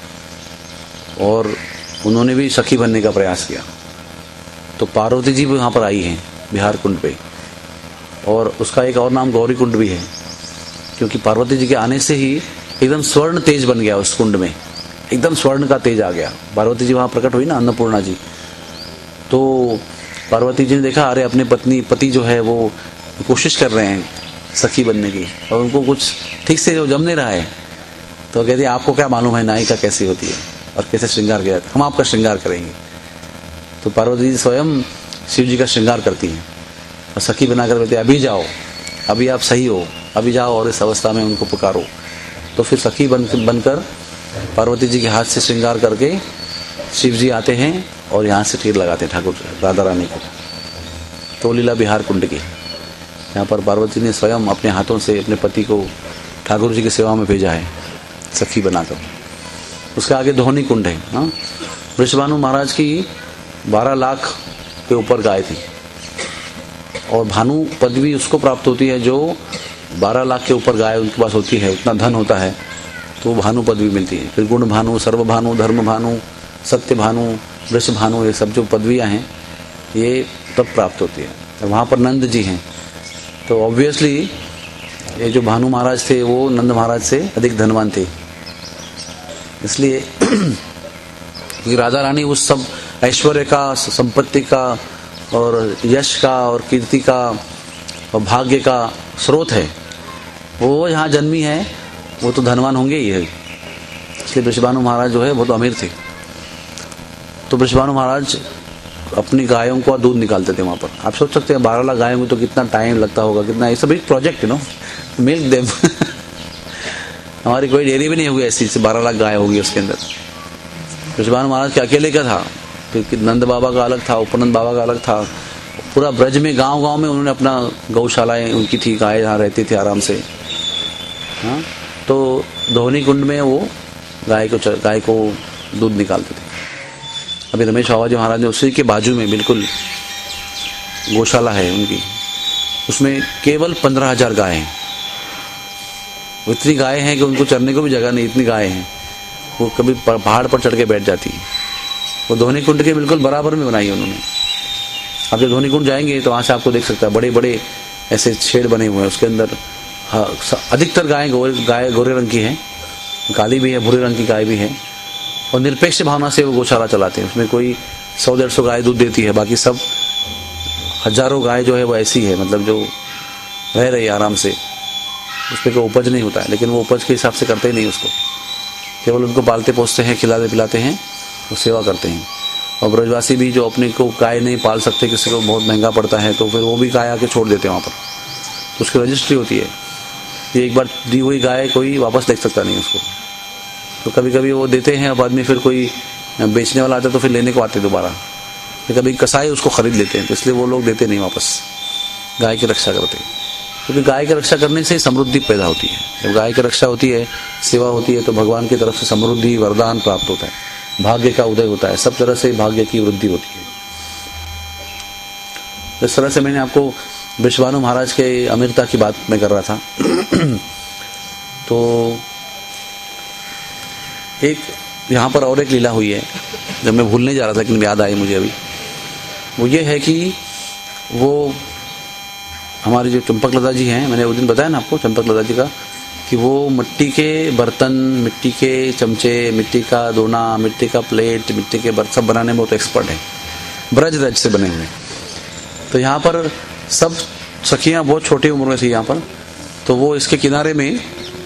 A: और उन्होंने भी सखी बनने का प्रयास किया। तो पार्वती जी भी यहाँ पर आई हैं बिहार कुंड पे, और उसका एक और नाम गौरी कुंड भी है, क्योंकि पार्वती जी के आने से ही एकदम स्वर्ण तेज बन गया उस कुंड में, एकदम स्वर्ण का तेज आ गया। पार्वती जी वहां प्रकट हुई ना, अन्नपूर्णा जी। तो पार्वती जी ने देखा अरे अपने पति जो है वो कोशिश कर रहे हैं सखी बनने की और उनको कुछ ठीक से जम नहीं रहा है। तो कहती आपको क्या मालूम है नायिका कैसी होती है और कैसे श्रृंगार किया, हम आपका श्रृंगार करेंगे। तो पार्वती जी स्वयं शिव जी का श्रृंगार करती हैं और सखी बनाकर कहते अभी जाओ, अभी आप सही हो, अभी जाओ और इस अवस्था में उनको पुकारो। तो फिर सखी बनकर पार्वती जी के हाथ से श्रृंगार करके शिव जी आते हैं और यहाँ से तीर लगाते हैं ठाकुर राधा रानी को। तो लीला बिहार कुंड की यहाँ पर पार्वती ने स्वयं अपने हाथों से अपने पति को ठाकुर जी की सेवा में भेजा है सखी बनाकर। उसके आगे दोहनी कुंड है। हाँ, वृषभानु महाराज की 12 लाख के ऊपर गाय थी और भानु पदवी उसको प्राप्त होती है जो 12 लाख के ऊपर गाय उनके पास होती है, उतना धन होता है तो भानु पदवी मिलती है। फिर गुण भानु, सर्व भानु, धर्म भानु, सत्य भानु, वृष भानु, ये सब जो पदवियाँ हैं ये तब प्राप्त होती है। तो वहाँ पर नंद जी हैं तो ऑब्वियसली ये जो भानु महाराज थे वो नंद महाराज से अधिक धनवान थे, इसलिए कि राधा रानी उस सब ऐश्वर्य का, संपत्ति का और यश का और कीर्ति का और भाग्य का स्रोत है। वो जहाँ जन्मी है वो तो धनवान होंगे ही है। इसलिए वृषभानु महाराज जो है बहुत अमीर थे। तो वृषभानु महाराज अपनी गायों का दूध निकालते थे वहाँ पर। आप सोच सकते हैं 12 लाख गायों में तो कितना टाइम लगता होगा, कितना, ये सब एक प्रोजेक्ट है मिल्क देम हमारी कोई डेयरी भी नहीं होगी ऐसी 12 लाख गाय होगी उसके अंदर। वृषभानु महाराज के अकेले का था, फिर नंद बाबा का अलग था, उपनंद बाबा का अलग था। पूरा ब्रज में गांव-गांव में उन्होंने अपना गौशालाएं उनकी थी, गाय जहाँ रहती थी आराम से। हाँ, तो दोहनी कुंड में वो गाय को दूध निकालते थे। अभी रमेश बाबा जी महाराज ने उसी के बाजू में बिल्कुल गौशाला है उनकी, उसमें केवल 15,000 गाय हैं। इतनी गाय हैं कि उनको चरने को भी जगह नहीं, इतनी गाय हैं। वो कभी पहाड़ पर चढ़ के बैठ जाती है। वो दोहनी कुंड के बिल्कुल बराबर में बनाई है उन्होंने। आप जब दोहनी कुंड जाएंगे तो वहाँ से आपको देख सकता है बड़े बड़े ऐसे शेड बने हुए हैं। उसके अंदर अधिकतर गाय गोरे रंग की है, काली भी है, भूरे रंग की गाय भी है और निरपेक्ष भावना से वो गौशाला चलाते हैं। उसमें कोई 100-150 गाय दूध देती है, बाकी सब हजारों गाय जो है वो ऐसी है, मतलब जो रह रही है आराम से, उसमें कोई उपज नहीं होता है। लेकिन वो उपज के हिसाब से करते ही नहीं उसको, केवल उनको पालते पोसते हैं, खिलाते पिलाते हैं, वो सेवा करते हैं। और ब्रजवासी भी जो अपने को गाय नहीं पाल सकते, किसी को बहुत महंगा पड़ता है, तो फिर वो भी गाय आके छोड़ देते हैं वहाँ पर। तो उसकी रजिस्ट्री होती है, ये एक बार दी हुई गाय कोई वापस देख सकता नहीं उसको। तो कभी कभी वो देते हैं, अब आदमी फिर कोई बेचने वाला आता है तो फिर लेने को आते दोबारा, फिर कभी कसाई उसको खरीद लेते हैं, तो इसलिए वो लोग देते नहीं वापस, गाय की रक्षा करते हैं। क्योंकि गाय की रक्षा करने से समृद्धि पैदा होती है। जब गाय की रक्षा होती है, सेवा होती है, तो भगवान की तरफ से समृद्धि, वरदान प्राप्त होता है, भाग्य का उदय होता है, सब तरह से भाग्य की वृद्धि होती है। इस तरह से मैंने आपको वृषभानु महाराज के अमीरता की बात मैं कर रहा था। तो एक यहाँ पर और एक लीला हुई है, जब मैं भूलने जा रहा था लेकिन याद आई मुझे अभी। वो ये है कि वो हमारी जो चंपकलता जी हैं, मैंने उस दिन बताया ना आपको चंपकलता जी का, कि वो मिट्टी के बर्तन, मिट्टी के चमचे, मिट्टी का दोना, मिट्टी का प्लेट, मिट्टी के बर्तन सब बनाने में बहुत एक्सपर्ट है, ब्रज रज से बने हुए। तो यहाँ पर सब सखियाँ बहुत छोटी उम्र में थी यहाँ पर, तो वो इसके किनारे में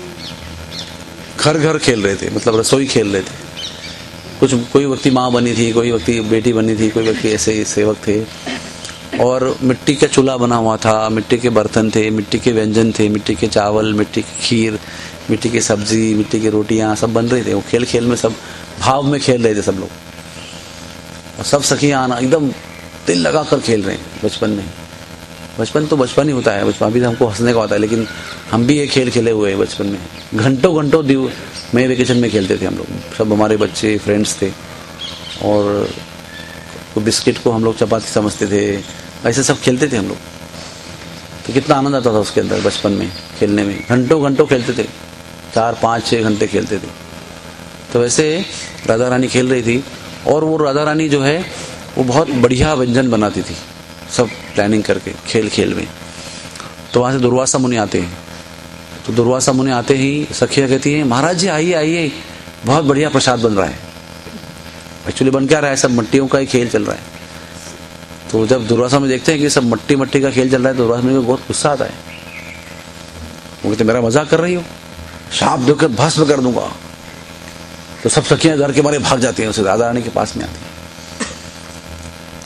A: घर घर खेल रहे थे, मतलब रसोई खेल रहे थे। कोई व्यक्ति माँ बनी थी, कोई व्यक्ति बेटी बनी थी, कोई व्यक्ति ऐसे सेवक थे। और मिट्टी का चूल्हा बना हुआ था, मिट्टी के बर्तन थे, मिट्टी के व्यंजन थे, मिट्टी के चावल, मिट्टी की खीर, मिट्टी की सब्जी, मिट्टी की रोटियां सब बन रहे थे। वो खेल खेल में सब भाव में खेल रहे थे सब लोग, और सब सखियां आना एकदम दिल लगा कर खेल रहे हैं। बचपन में, बचपन तो बचपन ही होता है, बचपन अभी हमको हंसने का होता है, लेकिन हम भी ये खेल खेले हुए हैं बचपन में। घंटों घंटों मई वेकेशन में खेलते थे हम लोग, सब हमारे बच्चे फ्रेंड्स थे। और बिस्किट को हम लोग चपाती समझते थे, ऐसे सब खेलते थे हम लोग। तो कितना आनंद आता था उसके अंदर बचपन में खेलने में, घंटों घंटों खेलते थे, 4, 5, 6 घंटे खेलते थे। तो वैसे राधा रानी खेल रही थी, और वो राधा रानी जो है वो बहुत बढ़िया व्यंजन बनाती थी, सब प्लानिंग करके खेल खेल में। तो वहाँ से दुर्वासा मुनि आते हैं, तो दुर्वासा मुनि आते ही सखियाँ कहती हैं, महाराज जी आइए आइए, बहुत बढ़िया प्रसाद बन रहा है। एक्चुअली बन क्या रहा है, सब मट्टियों का ही खेल चल रहा है। तो जब दुर्वासा में देखते हैं कि सब मट्टी मट्टी का खेल चल रहा है, तो दुर्वासा मुनि को बहुत गुस्सा आता है। वो कहते मेरा मजाक कर रही हो, शाप देकर भस्म कर दूंगा। तो सब सखियाँ डर के मारे भाग जाती हैं, उसे राधा रानी के पास में आती हैं।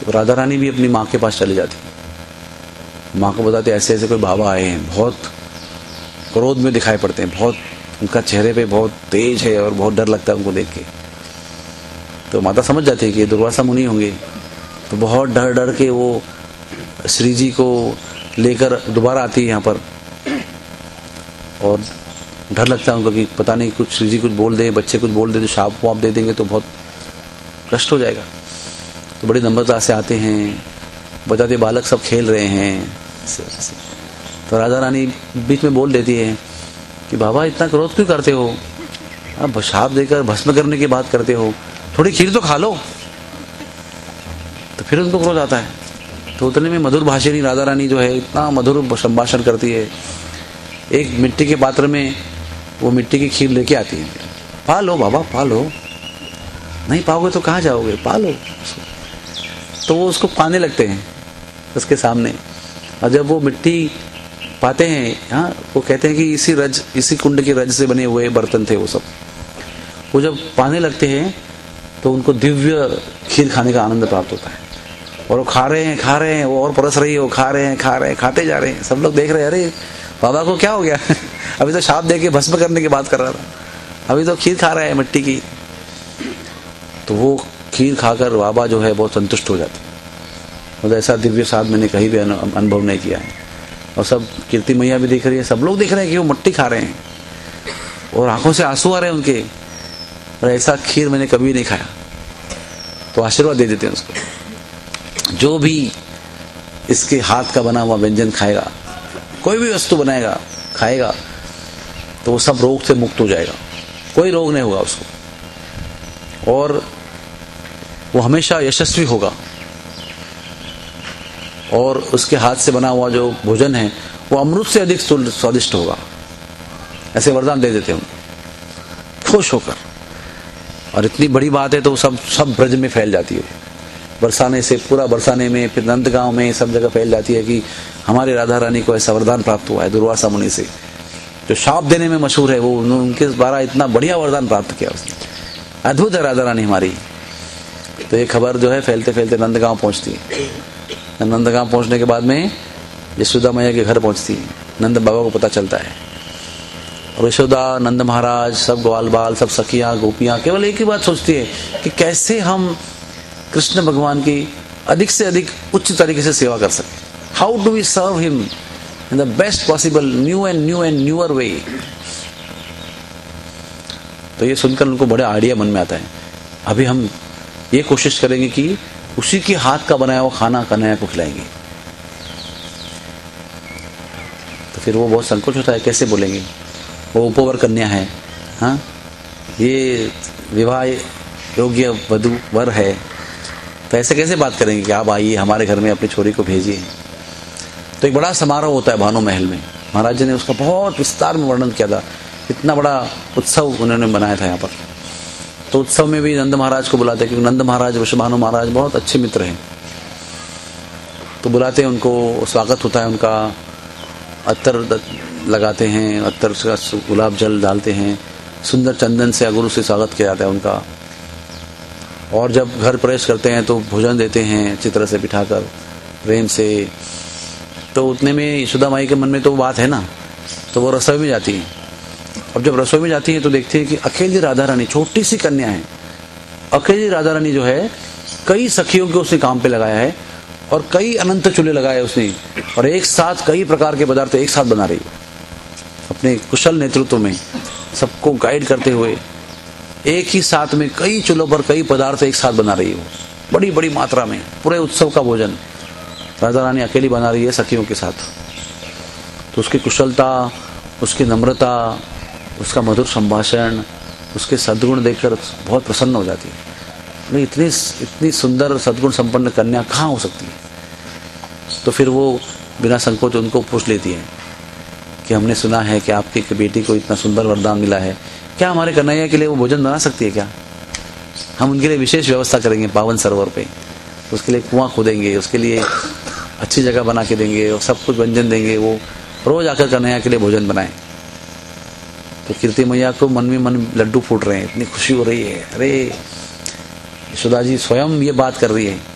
A: तो राधा रानी भी अपनी माँ के पास चली जाती, माँ को बताते ऐसे ऐसे कोई बाबा आए हैं, बहुत क्रोध में दिखाई पड़ते हैं, बहुत उनका चेहरे पे बहुत तेज है और बहुत डर लगता है उनको देख के। तो माता समझ जाती है कि दुर्वासा मुनि होंगे, तो बहुत डर डर के वो श्री जी को लेकर दोबारा आती है यहाँ पर, और डर लगता है उनको कि पता नहीं कुछ श्री जी कुछ बोल दे, बच्चे कुछ बोल दे तो शाप वाप दे देंगे तो बहुत कष्ट हो जाएगा। तो बड़ी नम्रता से आते हैं, बताते बालक सब खेल रहे हैं। तो राधा रानी बीच में बोल देती है कि बाबा इतना क्रोध क्यों करते हो, आप शाप देकर भस्म करने की बात करते हो, थोड़ी खीर तो खा लो। तो फिर उनको क्रोध आता है। तो उतने में मधुर भाषिणी राधा रानी जो है इतना मधुर संभाषण करती है, एक मिट्टी के पात्र में वो मिट्टी की खीर लेके आती है, पा लो बाबा पा लो, नहीं पाओगे तो कहाँ जाओगे, पा लो। तो वो उसको पाने लगते हैं उसके सामने, और जब वो मिट्टी पाते हैं, हाँ वो कहते हैं कि इसी कुंड की रज से बने हुए बर्तन थे वो सब। वो जब पाने लगते हैं तो उनको दिव्य खीर खाने का आनंद प्राप्त होता है, और वो खा रहे हैं, वो और परस रही है, वो खा रहे हैं, खाते जा रहे हैं। सब लोग देख रहे हैं, अरे बाबा को क्या हो गया अभी तो शाप दे के भस्म करने की बात कर रहा था, अभी तो खीर खा रहा है मिट्टी की। तो वो खीर खाकर बाबा जो है बहुत संतुष्ट हो जाते हैं। मतलब ऐसा दिव्य स्वाद मैंने कहीं भी अनुभव नहीं किया है। और सब कीर्ति मैया भी देख रही है, सब लोग देख रहे हैं कि वो मिट्टी खा रहे हैं और आंखों से आंसू आ रहे हैं उनके, और ऐसा खीर मैंने कभी नहीं खाया। तो आशीर्वाद दे देते हैं उसको, जो भी इसके हाथ का बना हुआ व्यंजन खाएगा, कोई भी वस्तु बनाएगा खाएगा, तो वो सब रोग से मुक्त हो जाएगा, कोई रोग नहीं होगा उसको, और वो हमेशा यशस्वी होगा। और उसके हाथ से बना हुआ जो भोजन है वो अमृत से अधिक स्वादिष्ट होगा। ऐसे वरदान दे देते हैं खुश होकर। और इतनी बड़ी बात है तो सब ब्रज में फैल जाती है, बरसाने से पूरा बरसाने में, फिर नंदगांव में, सब जगह फैल जाती है कि हमारे राधा रानी को ऐसा वरदान प्राप्त हुआ है दुर्वासा मुनि से, जो शाप देने में मशहूर है, वो उनके द्वारा इतना बढ़िया वरदान प्राप्त किया उसने। अद्भुत है राधा रानी हमारी। तो ये खबर जो है फैलते फैलते नंदगांव पहुंचती है। नंदगांव पहुंचने के बाद में यशोदा मैया के घर पहुंचती है, नंद बाबा को पता चलता है। और यशोदा, नंद महाराज, सब ग्वाल बाल, सब सखियां, गोपियां केवल एक ही बात सोचती है कि कैसे हम कृष्ण भगवान की अधिक से अधिक उच्च तरीके से सेवा कर सकें। How do we serve him in the best possible new and newer way. तो ये सुनकर उनको बड़ा आइडिया मन में आता है, अभी हम ये कोशिश करेंगे कि उसी के हाथ का बनाया हुआ खाना कन्हैया को खिलाएंगे। तो फिर वो बहुत संकोच होता है, कैसे बोलेंगे, वो उपवर कन्या है, हाँ ये विवाह योग्य वधू वर है, तो ऐसे कैसे बात करेंगे कि आप आइए हमारे घर में अपनी छोरी को भेजिए। तो एक बड़ा समारोह होता है भानु महल में। महाराज जी ने उसका बहुत विस्तार में वर्णन किया था, इतना बड़ा उत्सव उन्होंने बनाया था यहाँ पर। तो उत्सव में भी नंद महाराज को बुलाते हैं, क्योंकि नंद महाराज, वृषभानु महाराज बहुत अच्छे मित्र हैं। तो बुलाते हैं उनको, स्वागत होता है उनका, अत्तर लगाते हैं, अत्तर का गुलाब जल डालते हैं, सुंदर चंदन से अगुरु से स्वागत किया जाता है उनका। और जब घर प्रवेश करते हैं तो भोजन देते हैं चित्र से बिठाकर, प्रेम से। तो उतने में यशोदा माई के मन में तो वो बात है ना, तो वो रसोई में जाती है। अब जब रसोई में जाती है तो देखती है कि अकेली राधा रानी, छोटी सी कन्या है, अकेली राधा रानी जो है कई सखियों को उसने काम पे लगाया है, और कई अनंत चूल्हे लगाए उसने, और एक साथ कई प्रकार के पदार्थ एक साथ बना रही है अपने कुशल नेतृत्व में, सबको गाइड करते हुए एक ही साथ में कई चूल्हों पर कई पदार्थ एक साथ बना रही है, बड़ी बड़ी मात्रा में पूरे उत्सव का भोजन राधा रानी अकेली बना रही है सखियों के साथ। तो उसकी कुशलता, उसकी नम्रता, उसका मधुर संभाषण, उसके सद्गुण देखकर बहुत प्रसन्न हो जाती है। इतनी सुंदर सद्गुण संपन्न कन्या कहाँ हो सकती है। तो फिर वो बिना संकोच उनको पूछ लेती है कि हमने सुना है कि आपकी बेटी को इतना सुंदर वरदान मिला है, क्या हमारे कन्हैया के लिए वो भोजन बना सकती है क्या? हम उनके लिए विशेष व्यवस्था करेंगे पावन सरोवर पे, उसके लिए कुआं खोदेंगे, उसके लिए अच्छी जगह बना के देंगे और सब कुछ व्यंजन देंगे, वो रोज आकर कन्हैया के लिए भोजन बनाए। तो कीर्ति मैया को मन में मन लड्डू फूट रहे हैं, इतनी खुशी हो रही है। अरे यशोदा जी स्वयं ये बात कर रही है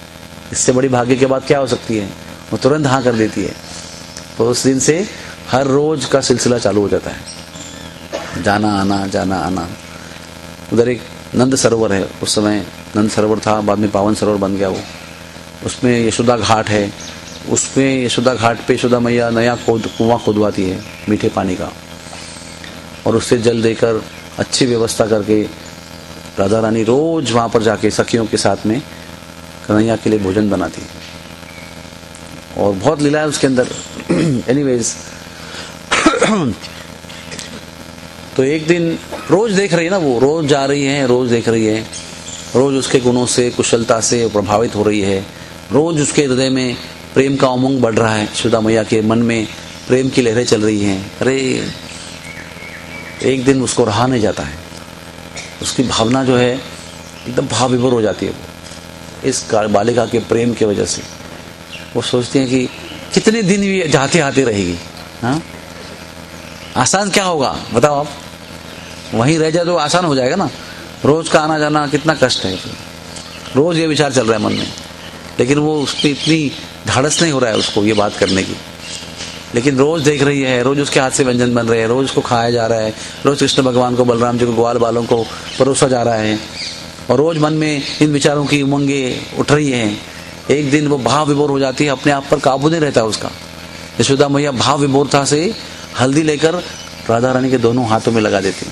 A: इससे बड़ी भाग्य की बात क्या हो सकती है? वो तुरंत हाँ कर देती है। तो उस दिन से हर रोज का सिलसिला चालू हो जाता है, जाना आना जाना आना। उधर एक नंद सरोवर है, उस समय नंद सरोवर था, बाद में पावन सरोवर बन गया वो। उसमें यशोदा घाट है, उसमें यशोदा घाट पे यशोदा मैया नया कुआं खुदवाती है मीठे पानी का, और उससे जल देकर अच्छी व्यवस्था करके राधा रानी रोज वहाँ पर जाके सखियों के साथ में कन्हैया के लिए भोजन बनाती है, और बहुत लीला है उसके अंदर। एनीवेज, तो एक दिन रोज देख रही है ना, वो रोज जा रही है, रोज देख रही है, रोज उसके गुणों से कुशलता से प्रभावित हो रही है, रोज उसके हृदय में प्रेम का उमंग बढ़ रहा है, यशोदा मैया के मन में प्रेम की लहरें चल रही हैं। अरे एक दिन उसको रहा नहीं जाता है, उसकी भावना जो है एकदम भाव विभोर हो जाती है वो इस बालिका के प्रेम की वजह से। वो सोचती हैं कि कितने दिन ये जाते आते रहेगी। हाँ, आसान क्या होगा बताओ आप? वहीं रह जाए तो आसान हो जाएगा ना, रोज का आना जाना कितना कष्ट है। रोज ये विचार चल रहा है मन में, लेकिन वो उसकी इतनी ढाढ़स नहीं हो रहा है उसको ये बात करने की। लेकिन रोज देख रही है, रोज उसके हाथ से व्यंजन बन रहे हैं, रोज उसको खाया जा रहा है, रोज कृष्ण भगवान को बलराम जी को ग्वाल बालों को परोसा जा रहा है, और रोज मन में इन विचारों की उमंगे उठ रही हैं। एक दिन वो भाव विभोर हो जाती है, अपने आप पर काबू नहीं रहता उसका। यशोदा मैया भाव विभोरता से हल्दी लेकर राधा रानी के दोनों हाथों में लगा देती है।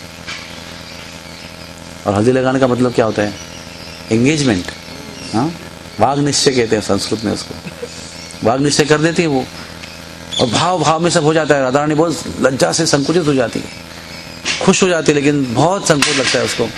A: और हल्दी लगाने का मतलब क्या होता है? एंगेजमेंट। हाँ, वाग निश्चय कहते हैं संस्कृत में उसको। वाग निश्चय कर देती है वो, और भाव भाव में सब हो जाता है। राधा रानी बहुत लज्जा से संकुचित हो जाती है, खुश हो जाती है, लेकिन बहुत संकोच लगता है उसको।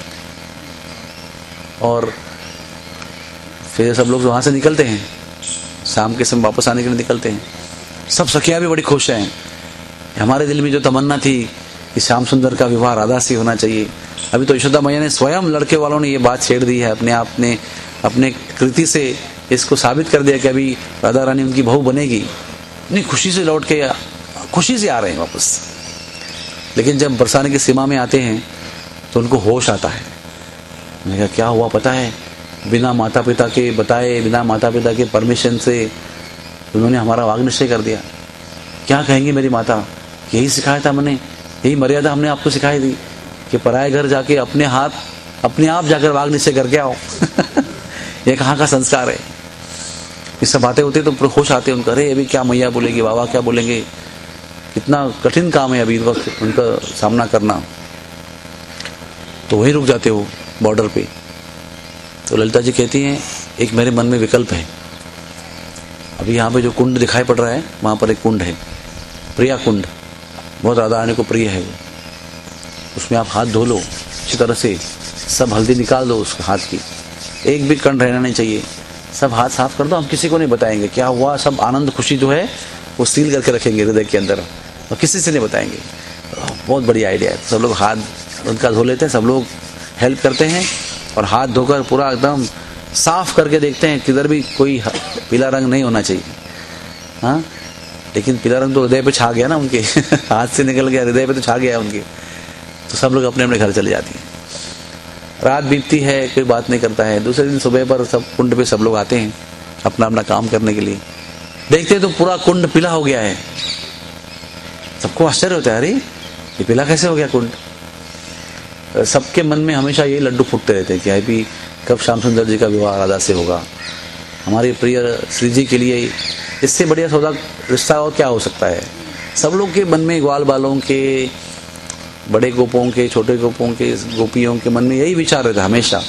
A: और फिर सब लोग वहां से निकलते हैं, शाम के समय वापस आने के लिए निकलते हैं। सब सखियां भी बड़ी खुश हैं। हमारे दिल में जो तमन्ना थी कि श्याम सुंदर का विवाह राधा से होना चाहिए, अभी तो यशोदा मैया ने स्वयं लड़के वालों ने ये बात छेड़ दी है, अपने आप ने अपने कृति से इसको साबित कर दिया कि अभी राधा रानी उनकी बहू बनेगी। इतनी खुशी से लौट के खुशी से आ रहे हैं वापस। लेकिन जब बरसाने की सीमा में आते हैं तो उनको होश आता है। मैंने कहा क्या हुआ पता है? बिना माता पिता के बताए, बिना माता पिता के परमिशन से उन्होंने हमारा वाग निश्चय कर दिया। क्या कहेंगी मेरी माता? यही सिखाया था मैंने, यही मर्यादा हमने आपको सिखाई थी कि पराये घर जाके अपने आप जाकर वाग निश्चय करके आओ। ये कहाँ का संस्कार है? ये सब बातें होती तो होश आते उनका, अरे अभी क्या मैया बोलेगी, बाबा क्या बोलेंगे, कितना कठिन काम है अभी वक्त उनका सामना करना। तो वहीं रुक जाते हो बॉर्डर पे। तो ललिता जी कहती हैं एक मेरे मन में विकल्प है। अभी यहाँ पे जो कुंड दिखाई पड़ रहा है, वहाँ पर एक कुंड है, प्रिया कुंड, बहुत राधा रानी को प्रिय है वो। उसमें आप हाथ धो लो अच्छी तरह से, सब हल्दी निकाल दो उस हाथ की, एक भी कण रहना नहीं चाहिए, सब हाथ साफ कर दो। हम किसी को नहीं बताएंगे क्या हुआ, सब आनंद खुशी जो है वो सील करके रखेंगे हृदय के अंदर, और किसी से नहीं बताएंगे। बहुत बढ़िया आइडिया है। सब लोग हाथ उनका धो लेते हैं, सब लोग हेल्प करते हैं, और हाथ धोकर पूरा एकदम साफ करके देखते हैं किधर भी कोई पीला रंग नहीं होना चाहिए। हाँ, लेकिन पीला रंग तो हृदय पे छा गया ना उनके, हाथ से निकल गया, हृदय पे तो छा गया उनके। तो सब लोग अपने अपने घर चले जाते हैं। रात बीतती है, कोई बात नहीं करता है। दूसरे दिन सुबह पर सब कुंड पे सब लोग आते हैं अपना अपना काम करने के लिए। देखते हैं तो पूरा कुंड पीला हो गया है। सबको आश्चर्य होता है, अरे ये पीला कैसे हो गया कुंड? सबके मन में हमेशा ये लड्डू फूटते रहते हैं कि अभी कब श्याम सुंदर जी का विवाह राधा से होगा, हमारे प्रिय श्री जी के लिए इससे बढ़िया सौदा रिश्ता और क्या हो सकता है। सब लोग के मन में, ग्वाल बालों के, बड़े गोपों के, छोटे गोपों के, गोपियों के मन में यही विचार रहता है हमेशा।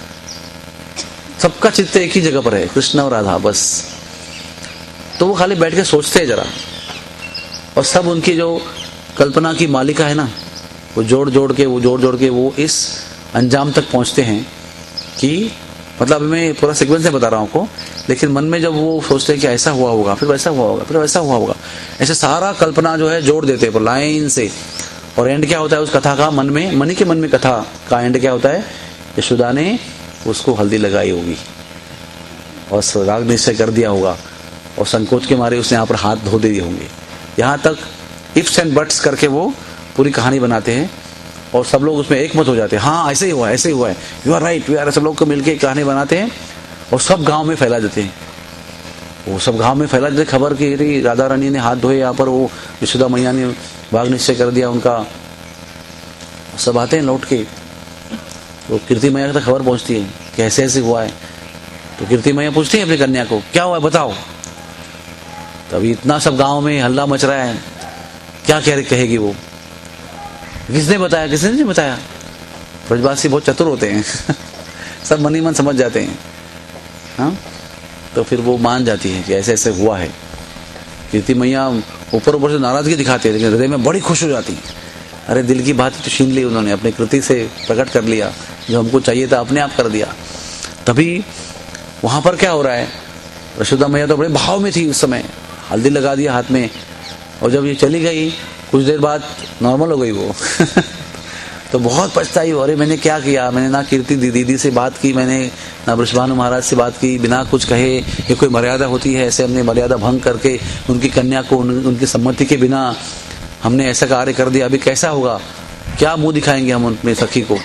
A: सबका चित्त एक ही जगह पर है, कृष्ण और राधा, बस। तो वो खाली बैठ के सोचते हैं जरा, और सब उनकी जो कल्पना की मालिका है ना, वो जोड़ जोड़ के वो इस अंजाम तक पहुंचते हैं कि, मतलब मैं पूरा सीक्वेंस में बता रहा हूँ आपको, लेकिन मन में जब वो सोचते हैं कि ऐसा हुआ होगा, फिर वैसा हुआ होगा, फिर वैसा हुआ होगा, ऐसे सारा कल्पना जो है जोड़ देते हैं लाइन से। और एंड क्या होता है उस कथा का? मनी के मन में कथा का एंड क्या होता है? यशोदा ने उसको हल्दी लगाई होगी और राग निश्चय कर दिया होगा, और संकोच के मारे उसने यहाँ पर हाथ धो दिए होंगे। यहाँ तक इफ्स एंड बट्स करके वो पूरी कहानी बनाते हैं, और सब लोग उसमें एक मत हो जाते हैं, हाँ ऐसे ही हुआ है, ऐसे ही हुआ है, you are right, we are. सब लोग को मिलकर कहानी बनाते हैं, और सब गांव में फैला देते हैं। वो सब गांव में फैला देते खबर कि राधा रानी ने हाथ धोए यहाँ पर, वो यशोदा मैया ने भाग निश्चय कर दिया उनका। सब आते हैं लौट के, वो कीर्ति मैया तक खबर पहुंचती है कि ऐसे ऐसे हुआ है। तो कीर्ति मैया पूछती है अपनी कन्या को, क्या हुआ है बताओ। तभी इतना सब गांव में हल्ला मच रहा है, क्या कहेगी वो, किसने बताया, किसने नहीं बताया। ब्रजवासी बहुत चतुर होते हैं सब मन ही मन समझ जाते हैं। हाँ, तो फिर वो मान जाती है कि ऐसे ऐसे हुआ है। कीर्ति मैया ऊपर ऊपर से नाराजगी दिखाती है, लेकिन हृदय में बड़ी खुश हो जाती है। अरे दिल की बात तो छीन ली उन्होंने, अपनी कृति से प्रकट कर लिया, जो हमको चाहिए था अपने आप कर दिया। तभी वहां पर क्या हो रहा है, यशोदा मैया तो बड़े भाव में थी उस समय, हल्दी लगा दिया हाथ में, और जब ये चली गई कुछ देर बाद नॉर्मल हो गई वो तो बहुत पछताई, अरे मैंने क्या किया, मैंने ना कीर्ति दीदी से बात की, मैंने ना वृषभानु महाराज से बात की, बिना कुछ कहे। ये कोई मर्यादा होती है, ऐसे हमने मर्यादा भंग करके उनकी कन्या को उनकी सम्मति के बिना हमने ऐसा कार्य कर दिया, अभी कैसा होगा, क्या मुंह दिखाएंगे हम अपने सखी को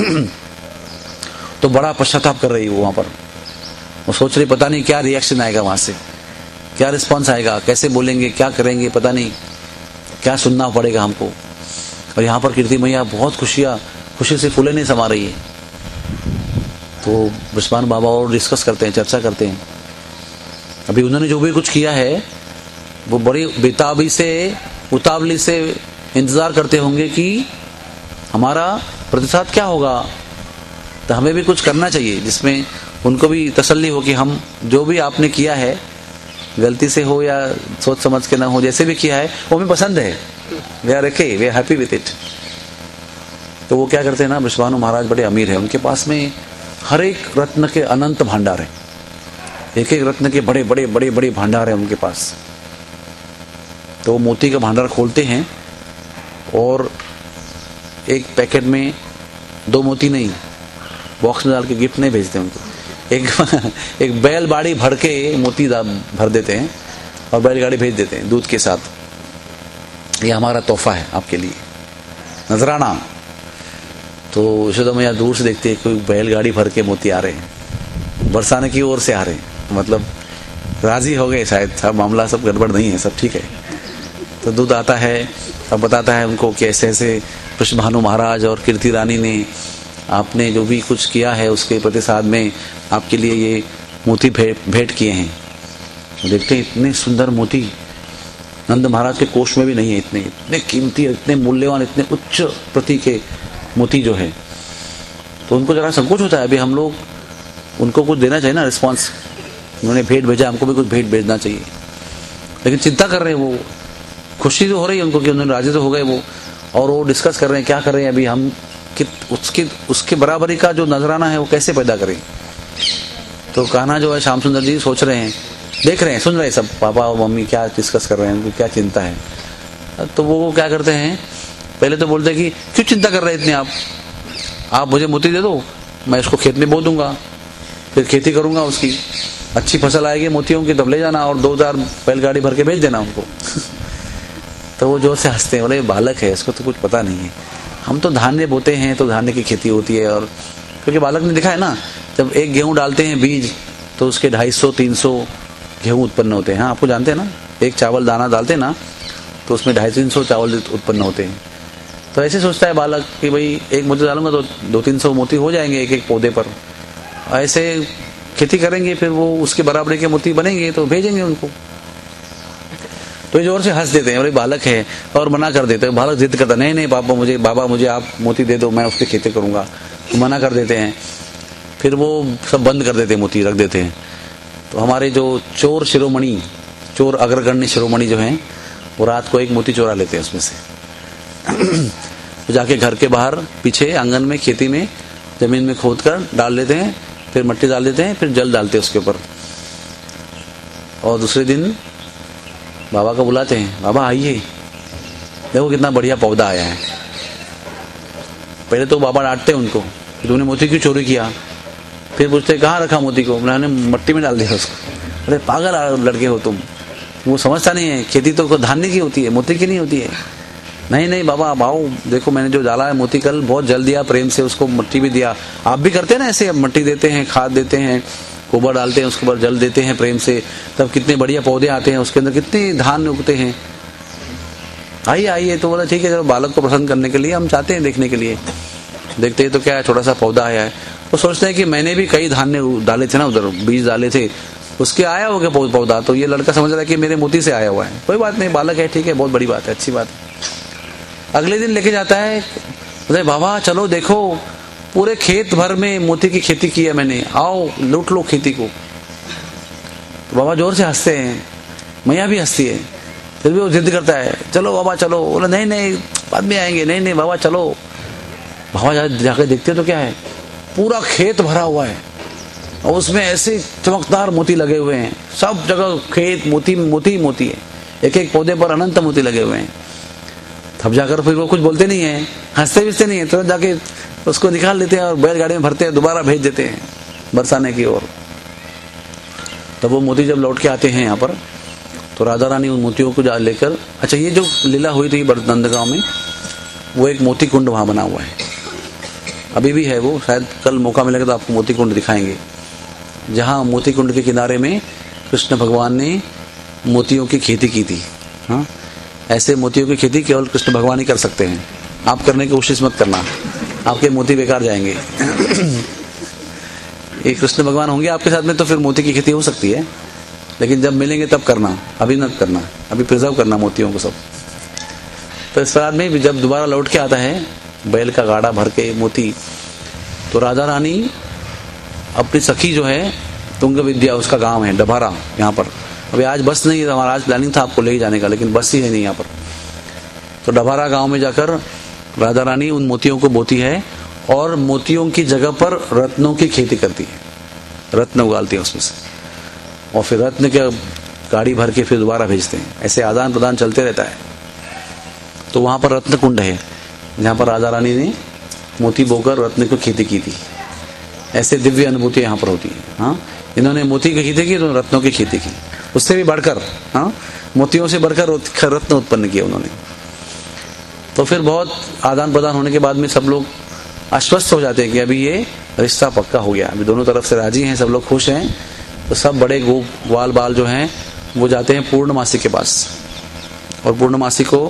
A: तो बड़ा पश्चाताप कर रही है वो वहां पर। वो सोच रही पता नहीं क्या रिएक्शन आएगा वहां से, क्या रिस्पॉन्स आएगा, कैसे बोलेंगे, क्या करेंगे, पता नहीं क्या सुनना पड़ेगा हमको। और यहाँ पर कीर्ति मैया बहुत खुशी से फूले नहीं समा रही है। तो वृषभानु बाबा और डिस्कस करते हैं, चर्चा करते हैं। अभी उन्होंने जो भी कुछ किया है वो बड़ी बेताबी से, उतावली से इंतजार करते होंगे कि हमारा प्रतिसाद क्या होगा। तो हमें भी कुछ करना चाहिए जिसमें उनको भी तसल्ली हो कि हम जो भी आपने किया है, गलती से हो या सोच समझ के ना हो, जैसे भी किया है वो हमें पसंद है, they are okay, they are happy with it. तो वो क्या करते हैं ना, वृषभानु महाराज बड़े अमीर है, उनके पास में हर एक रत्न के अनंत भंडार है, एक एक रत्न के बड़े बड़े बड़े बड़े भंडार है उनके पास। तो वो मोती का भंडार खोलते हैं और एक पैकेट में 2 मोती नहीं, बॉक्स में डाल के गिफ्ट नहीं भेजते उनको, एक बैलगाड़ी भर के मोती भर देते हैं और बैलगाड़ी भेज देते हैं दूध के साथ, ये हमारा तोहफा है आपके लिए, नजराना। तो यशोदा मैया दूर से देखती है कोई बैलगाड़ी भर के मोती आ रहे हैं, बरसाने की ओर से आ रहे हैं, मतलब राजी हो गए शायद, सब मामला सब गड़बड़ नहीं है, सब ठीक है। तो दूध आता है और बताता है उनको कि ऐसे ऐसे वृषभानु महाराज और कीर्ति रानी ने आपने जो भी कुछ किया है उसके प्रतिसाद में आपके लिए ये मोती भेंट किए हैं। तो देखते हैं इतने सुंदर मोती नंद महाराज के कोष में भी नहीं है, इतने कीमती, इतने मूल्यवान, इतने उच्च प्रति के मोती जो है। तो उनको जरा संकोच होता है, अभी हम लोग उनको कुछ देना चाहिए ना, रिस्पॉन्स। उन्होंने भेंट भेजा, हमको भी कुछ भेंट भेजना चाहिए, लेकिन चिंता कर रहे हैं वो। खुशी तो हो रही है उनको कि उन्होंने राजी तो हो गए वो, और वो डिस्कस कर रहे हैं क्या कर रहे हैं अभी हम कि उसके बराबरी का जो नजराना है वो कैसे पैदा करें। तो कान्हा जो है, श्याम सुंदर जी सोच रहे हैं, देख रहे हैं, सुन रहे हैं सब, पापा और मम्मी क्या डिस्कस कर रहे हैं, उनको क्या चिंता है। तो वो क्या करते हैं, पहले तो बोलते हैं कि क्यों चिंता कर रहे हैं इतने आप मुझे मोती दे दो, मैं इसको खेत में बो दूंगा, फिर खेती करूंगा, उसकी अच्छी फसल आएगी मोतियों की, तब ले जाना और 2000 बैलगाड़ी भर के भेज देना उनको तो वो जोर से हंसते हैं, बोले बालक है, इसको तो कुछ पता नहीं है, हम तो धान्य बोते हैं तो धान्य की खेती होती है। और क्योंकि बालक ने देखा है ना, जब एक गेहूं डालते हैं बीज तो उसके 250-300 गेहूं उत्पन्न होते हैं। हाँ, आपको जानते हैं ना, एक चावल दाना डालते हैं ना तो उसमें 250-300 चावल उत्पन्न होते हैं। तो ऐसे सोचता है बालक कि भाई एक मोती डालूंगा तो 200-300 मोती हो जाएंगे एक एक पौधे पर, ऐसे खेती करेंगे फिर वो उसके बराबरी के मोती बनेंगे तो भेजेंगे उनको। तो जोर से हंस देते हैं, अरे बालक है, और मना कर देते हैं। बालक जिद करता, नहीं बाबा मुझे आप मोती दे दो, मैं उसकी खेती करूंगा, तो मना कर देते हैं। फिर वो सब बंद कर देते हैं, मोती रख देते हैं। तो हमारे जो चोर शिरोमणि, चोर अग्रगण्य शिरोमणि जो हैं, वो रात को एक मोती चोरा लेते हैं उसमें से तो जाके घर के बाहर पीछे आंगन में, खेती में, जमीन में खोद कर डाल लेते हैं, फिर मिट्टी डाल देते हैं, फिर जल डालते हैं उसके ऊपर। और दूसरे दिन बाबा को बुलाते हैं, बाबा आइए, देखो कितना बढ़िया पौधा आया है। पहले तो बाबा डांटते हैं उनको कि तूने मोती क्यों चोरी किया, फिर पूछते कहाँ रखा मोती को, मैंने मट्टी में डाल दिया उसको। अरे पागल लड़के हो तुम, वो समझता नहीं है, खेती तो धान्य की होती है, मोती की नहीं होती है। नहीं बाबा, आओ देखो मैंने जो डाला है मोती कल, बहुत जल दिया, प्रेम से उसको मट्टी भी दिया। आप भी करते हैं ना ऐसे, मट्टी देते हैं, खाद देते हैं, गोबर डालते हैं, उसके ऊपर जल देते हैं प्रेम से, तब कितने बढ़िया पौधे आते हैं, उसके अंदर कितने धान्य उगते हैं। आइए आइए, तो बोला ठीक है चलो, बालक को प्रसन्न करने के लिए हम चाहते हैं देखने के लिए। देखते हैं तो क्या है, छोटा सा पौधा आया है। वो सोचते हैं कि मैंने भी कई धान्य डाले थे ना, उधर बीज डाले थे, उसके आया हो गया पौधा। तो ये लड़का समझ रहा है कि मेरे मोती से आया हुआ है। कोई बात नहीं, बालक है, ठीक है, बहुत बड़ी बात है, अच्छी बात है। अगले दिन लेके जाता है, अरे बाबा चलो देखो, पूरे खेत भर में मोती की खेती की है मैंने, आओ लूट लो खेती को। तो बाबा जोर से हंसते हैं, मैया भी हंसती है, फिर भी वो जिद करता है, चलो बाबा चलो। बोला नहीं नहीं, बाद में आएंगे, नहीं नहीं बाबा चलो। बाबा जाकर देखते तो क्या है, पूरा खेत भरा हुआ है और उसमें ऐसे चमकदार मोती लगे हुए हैं, सब जगह खेत मोती मोती मोती है, एक एक पौधे पर अनंत मोती लगे हुए हैं। तब जाकर फिर वो कुछ बोलते नहीं है, हंसते बिस्ते नहीं है, तुरंत जाके उसको निकाल लेते हैं और बैलगाड़ी में भरते हैं, दोबारा भेज देते हैं बरसाने की ओर। तब वो मोती जब लौट के आते हैं यहाँ पर, तो राधा रानी उन मोतियों को लेकर, अच्छा ये जो लीला हुई थी नंदगांव में, वो एक मोती कुंड वहां बना हुआ है, अभी भी है वो, शायद कल मौका मिलेगा तो आपको मोती कुंड दिखाएंगे, जहाँ मोती कुंड के किनारे में कृष्ण भगवान ने मोतियों की खेती की थी। हाँ, ऐसे मोतियों की खेती केवल कृष्ण भगवान ही कर सकते हैं, आप करने की कोशिश मत करना, आपके मोती बेकार जाएंगे। ये कृष्ण भगवान होंगे आपके साथ में तो फिर मोती की खेती हो सकती है, लेकिन जब मिलेंगे तब करना, अभी मत करना, अभी प्रिजर्व करना मोतियों को सब। तो इस रात में जब दोबारा लौट के आता है बैल का गाड़ा भर के मोती, तो राधा रानी अपनी सखी जो है तुंग विद्या, उसका गांव है डभारा, यहाँ पर अभी आज बस नहीं है, हमारा आज प्लानिंग था आपको ले जाने का, लेकिन बस ही है नहीं यहाँ पर। तो डभारा गांव में जाकर राधा रानी उन मोतियों को बोती है और मोतियों की जगह पर रत्नों की खेती करती है, रत्न उगालती है उसमें से, और फिर रत्न के गाड़ी भर के फिर दोबारा भेजते हैं। ऐसे आदान प्रदान चलते रहता है। तो वहां पर रत्न कुंड है, जहाँ पर राधा रानी ने मोती बोकर रत्न की खेती की थी। ऐसे दिव्य अनुभूति यहाँ पर होती है। हाँ, इन्होंने मोती की खेती की तो रत्नों की खेती की, उससे भी बढ़कर, हाँ, मोतियों से बढ़कर रत्न उत्पन्न किए उन्होंने। तो फिर बहुत आदान प्रदान होने के बाद में सब लोग आश्वस्त हो जाते हैं कि अभी ये रिश्ता पक्का हो गया, अभी दोनों तरफ से राजी हैं, सब लोग खुश हैं। तो सब बड़े ग्वाल बाल जो हैं वो जाते हैं पूर्णमासी के पास, और पूर्णमासी को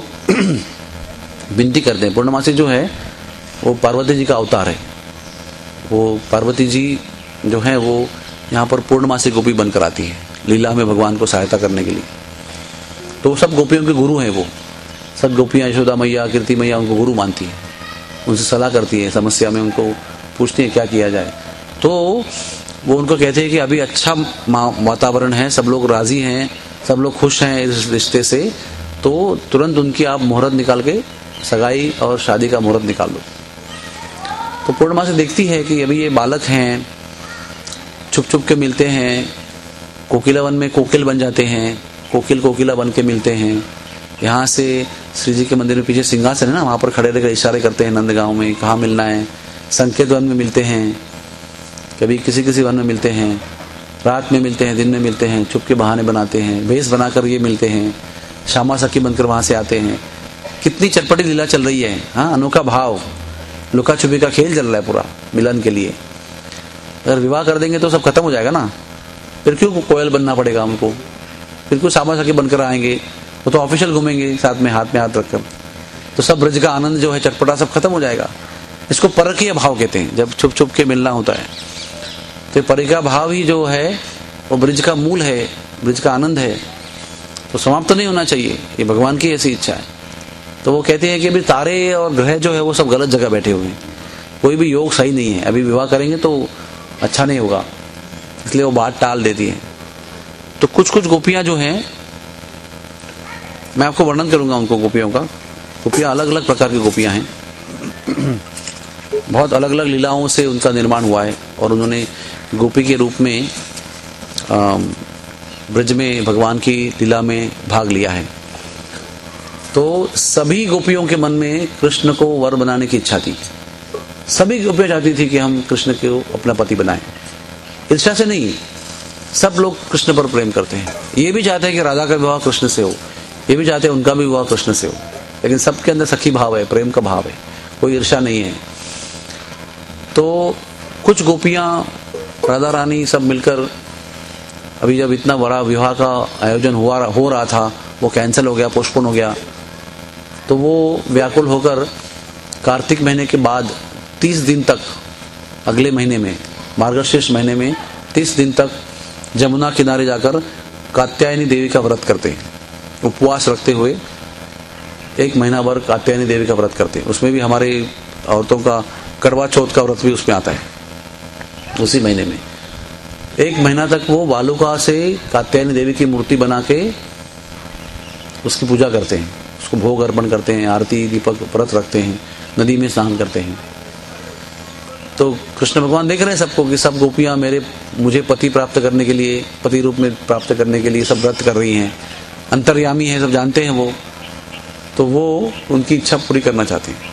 A: विनती करते हैं। पूर्णमासी जो है वो पार्वती जी का अवतार है, वो पार्वती जी जो है वो यहाँ पर पूर्णमासी गोपी बनकर आती है लीला में भगवान को सहायता करने के लिए। तो सब गोपियों के गुरु हैं, वो सब गोपियाँ यशोदा मैया, कीर्ति मैया उनको गुरु मानती है, उनसे सलाह करती है, समस्या में उनको पूछती है क्या किया जाए। तो वो उनको कहते हैं कि अभी अच्छा वातावरण है, सब लोग राजी हैं, सब लोग खुश हैं इस रिश्ते से, तो तुरंत उनकी आप मुहूर्त निकाल के सगाई और शादी का मुहूर्त निकाल लो। तो पूर्णमासी देखती है कि अभी ये बालक हैं, छुप छुप के मिलते हैं, कोकिला वन में कोकिल बन जाते हैं, कोकिल कोकिला बन के मिलते हैं। यहाँ से श्री जी के मंदिर में पीछे सिंहासन है ना, वहाँ पर खड़े रहकर इशारे करते हैं नंदगांव में कहाँ मिलना है। संकेत वन में मिलते हैं, कभी किसी किसी वन में मिलते हैं, रात में मिलते हैं, दिन में मिलते हैं, छुप के बहाने बनाते हैं, भेष बनाकर ये मिलते हैं, श्यामा सखी बनकर वहाँ से आते हैं। कितनी चटपटी लीला चल रही है। हाँ, अनोखा भाव, लुका छुपी का खेल चल रहा है पूरा मिलन के लिए। अगर विवाह कर देंगे तो सब खत्म हो जाएगा ना, फिर क्यों कोयल बनना पड़ेगा उनको, फिर क्यों श्यामा सखी बनकर आएंगे, वो तो ऑफिशियल घूमेंगे साथ में हाथ रखकर, तो सब ब्रज का आनंद जो है चटपटा सब खत्म हो जाएगा। इसको परकीय भाव कहते हैं, जब छुप छुप के मिलना होता है। तो परकीय भाव ही जो है वो ब्रज का मूल है, ब्रज का आनंद है, तो समाप्त नहीं होना चाहिए, ये भगवान की ऐसी इच्छा है। तो वो कहते हैं कि अभी तारे और ग्रह जो है वो सब गलत जगह बैठे हुए हैं, कोई भी योग सही नहीं है, अभी विवाह करेंगे तो अच्छा नहीं होगा, इसलिए वो बात टाल देती है। तो कुछ कुछ गोपियां जो हैं, मैं आपको वर्णन करूंगा उनको गोपियों का। गोपियां अलग अलग प्रकार की गोपियां हैं, बहुत अलग अलग लीलाओं से उनका निर्माण हुआ है, और उन्होंने गोपी के रूप में ब्रज में भगवान की लीला में भाग लिया है। तो सभी गोपियों के मन में कृष्ण को वर बनाने की इच्छा थी। सभी गोपियां चाहती थी कि हम कृष्ण को अपना पति बनाएं, ईर्ष्या से नहीं, सब लोग कृष्ण पर प्रेम करते हैं। ये भी चाहते हैं कि राधा का विवाह कृष्ण से हो, ये भी चाहते हैं उनका भी विवाह कृष्ण से हो, लेकिन सबके अंदर सखी भाव है, प्रेम का भाव है, कोई ईर्ष्या नहीं है। तो कुछ गोपियां राधा रानी सब मिलकर, अभी जब इतना बड़ा विवाह का आयोजन हो रहा था वो कैंसिल हो गया, पोस्टपोन हो गया, तो वो व्याकुल होकर कार्तिक महीने के बाद 30 दिन तक, अगले महीने में मार्गशीर्ष महीने में 30 दिन तक जमुना किनारे जाकर कात्यायनी देवी का व्रत करते हैं, उपवास रखते हुए 1 महीना भर कात्यायनी देवी का व्रत करते हैं। उसमें भी हमारे औरतों का करवा चौथ का व्रत भी उसमें आता है। उसी महीने में 1 महीना तक वो बालुका से कात्यायनी देवी की मूर्ति बना के उसकी पूजा करते हैं, उसको भोग अर्पण करते हैं, आरती दीपक व्रत रखते हैं, नदी में स्नान करते हैं। तो कृष्ण भगवान देख रहे हैं सबको कि सब गोपियां मुझे पति प्राप्त करने के लिए, पति रूप में प्राप्त करने के लिए सब व्रत कर रही हैं, अंतर्यामी है, सब जानते हैं वो, तो वो उनकी इच्छा पूरी करना चाहते हैं।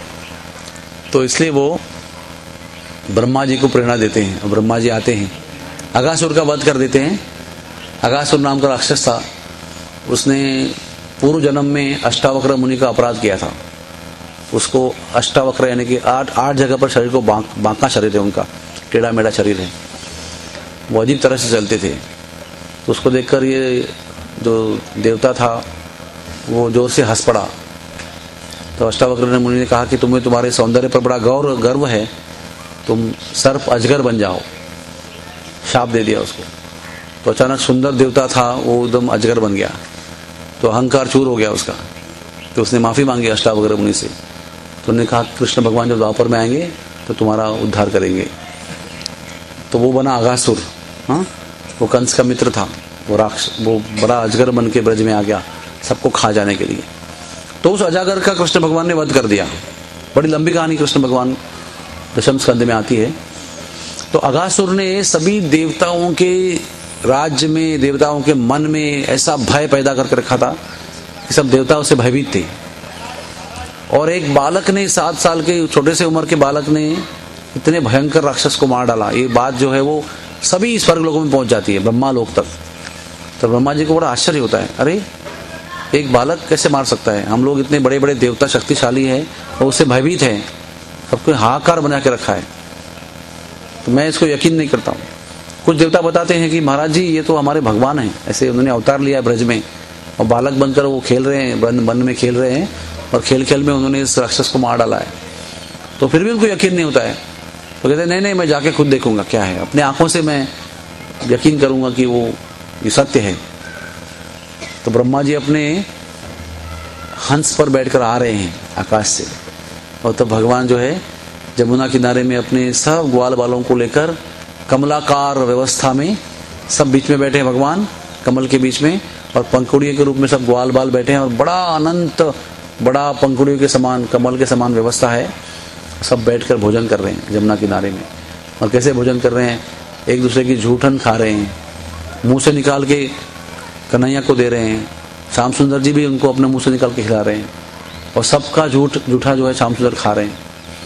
A: तो इसलिए वो ब्रह्मा जी को प्रेरणा देते हैं और ब्रह्मा जी आते हैं, अगासुर का वध कर देते हैं। अगासुर नाम का राक्षस था, उसने पूर्व जन्म में अष्टावक्र मुनि का अपराध किया था। उसको अष्टावक्र यानी कि 8 जगह पर शरीर को बांका शरीर है, उनका टेढ़ा मेढ़ा शरीर है, वो अजीब तरह से चलते थे। तो उसको देखकर ये जो देवता था वो जोर से हंस पड़ा। तो अष्टावक्र मुनि ने कहा कि तुम्हें तुम्हारे सौंदर्य पर बड़ा गर्व है, तुम सर्प अजगर बन जाओ, शाप दे दिया उसको। तो अचानक सुंदर देवता था वो एकदम अजगर बन गया, तो अहंकार चूर हो गया उसका। तो उसने माफी मांगी अष्टावक्र मुनि से। तो उन्होंने कहा कृष्ण भगवान जब द्वापर में आएंगे तो तुम्हारा उद्धार करेंगे। तो वो बना अगासुर। हाँ, वो कंस का मित्र था, वो बड़ा अजगर बन के ब्रज में आ गया सबको खा जाने के लिए। तो उस अजगर का कृष्ण भगवान ने वध कर दिया। बड़ी लंबी कहानी कृष्ण भगवान दशम स्कंद में आती है। तो अगासुर ने सभी देवताओं के राज्य में, देवताओं के मन में ऐसा भय पैदा करके रखा था कि सब देवताओं से भयभीत थे। और एक बालक ने, 7 साल के छोटे से उम्र के बालक ने इतने भयंकर राक्षस को मार डाला। ये बात जो है वो सभी स्वर्ग लोगों में पहुंच जाती है, ब्रह्मा लोक तक। तो ब्रह्मा जी को बड़ा आश्चर्य होता है, अरे एक बालक कैसे मार सकता है? हम लोग इतने बड़े बड़े देवता शक्तिशाली हैं और उससे भयभीत है, सबको हाहाकार बना के रखा है, तो मैं इसको यकीन नहीं करता हूँ। कुछ देवता बताते हैं कि महाराज जी ये तो हमारे भगवान हैं, ऐसे उन्होंने अवतार लिया है ब्रज में और बालक बनकर वो खेल रहे हैं, वन में खेल रहे हैं और खेल खेल में उन्होंने इस राक्षस को मार डाला है। तो फिर भी उनको यकीन नहीं होता है। तो कहते हैं नहीं मैं जाके खुद देखूंगा क्या है, अपने आंखों से मैं यकीन करूंगा कि वो ये सत्य है। तो ब्रह्मा जी अपने हंस पर बैठकर आ रहे हैं आकाश से, और तब भगवान जो है जमुना किनारे में अपने सब ग्वाल बालों को लेकर कमलाकार व्यवस्था में, सब बीच में बैठे हैं भगवान कमल के बीच में, और पंखुड़ियों के रूप में सब ग्वाल बाल बैठे हैं और बड़ा अनंत, बड़ा पंखुड़ियों के समान, कमल के समान व्यवस्था है। सब बैठकर भोजन कर रहे हैं जमुना किनारे में। और कैसे भोजन कर रहे हैं? एक दूसरे की झूठन खा रहे हैं, मुंह से निकाल के कन्हैया को दे रहे हैं। श्याम सुंदर जी भी उनको अपने मुंह से निकाल के खिला रहे हैं और सबका झूठा जो है श्याम सुंदर खा रहे हैं।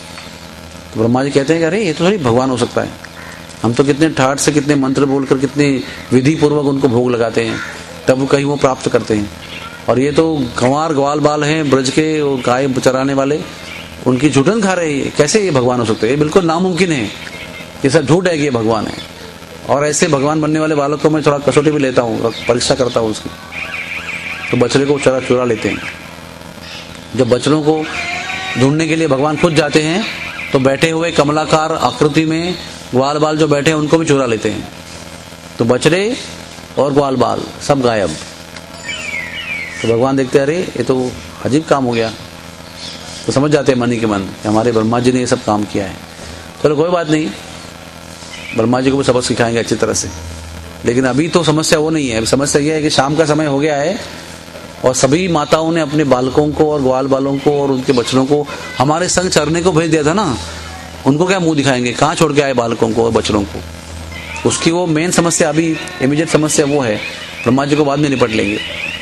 A: तो ब्रह्मा जी कहते हैं कि अरे ये तो थोड़ी भगवान हो सकता है, हम तो कितने ठाठ से, कितने मंत्र बोलकर, कितने विधि पूर्वक उनको भोग लगाते हैं, तब कहीं वो प्राप्त करते हैं। और ये तो गंवार ग्वाल बाल हैं ब्रज के, और गाय चराने वाले, उनकी झूठन खा रहे हैं, कैसे ये भगवान हो सकते हैं? ये बिल्कुल नामुमकिन है, ये सब झूठ है कि ये भगवान है। और ऐसे भगवान बनने वाले बालक को मैं थोड़ा कसौटी भी लेता हूँ, परीक्षा करता हूँ उसकी। तो बछड़े को चुरा लेते हैं। जब बछड़ों को ढूंढने के लिए भगवान खुद जाते हैं तो बैठे हुए कमलाकार आकृति में ग्वाल बाल जो बैठे हैं उनको भी चुरा लेते हैं। तो बछड़े और ग्वाल बाल सब गायब। तो भगवान देखते हैं अरे ये तो अजीब काम हो गया। तो समझ जाते हैं मन ही के मन कि हमारे ब्रह्मा जी ने ये सब काम किया है। चलो कोई बात नहीं, ब्रह्मा जी को भी सबक सिखाएंगे अच्छी तरह से। लेकिन अभी तो समस्या वो नहीं है। अभी समस्या ये है कि शाम का समय हो गया है और सभी माताओं ने अपने बालकों को और ग्वाल बालों को और उनके बच्चों को हमारे संग चरने को भेज दिया था ना। उनको क्या मुंह दिखाएंगे? कहाँ छोड़ के आए बालकों को और बच्चों को? उसकी वो मेन समस्या, अभी इमीडिएट समस्या वो है। ब्रह्मा जी को बाद में निपट लेंगे।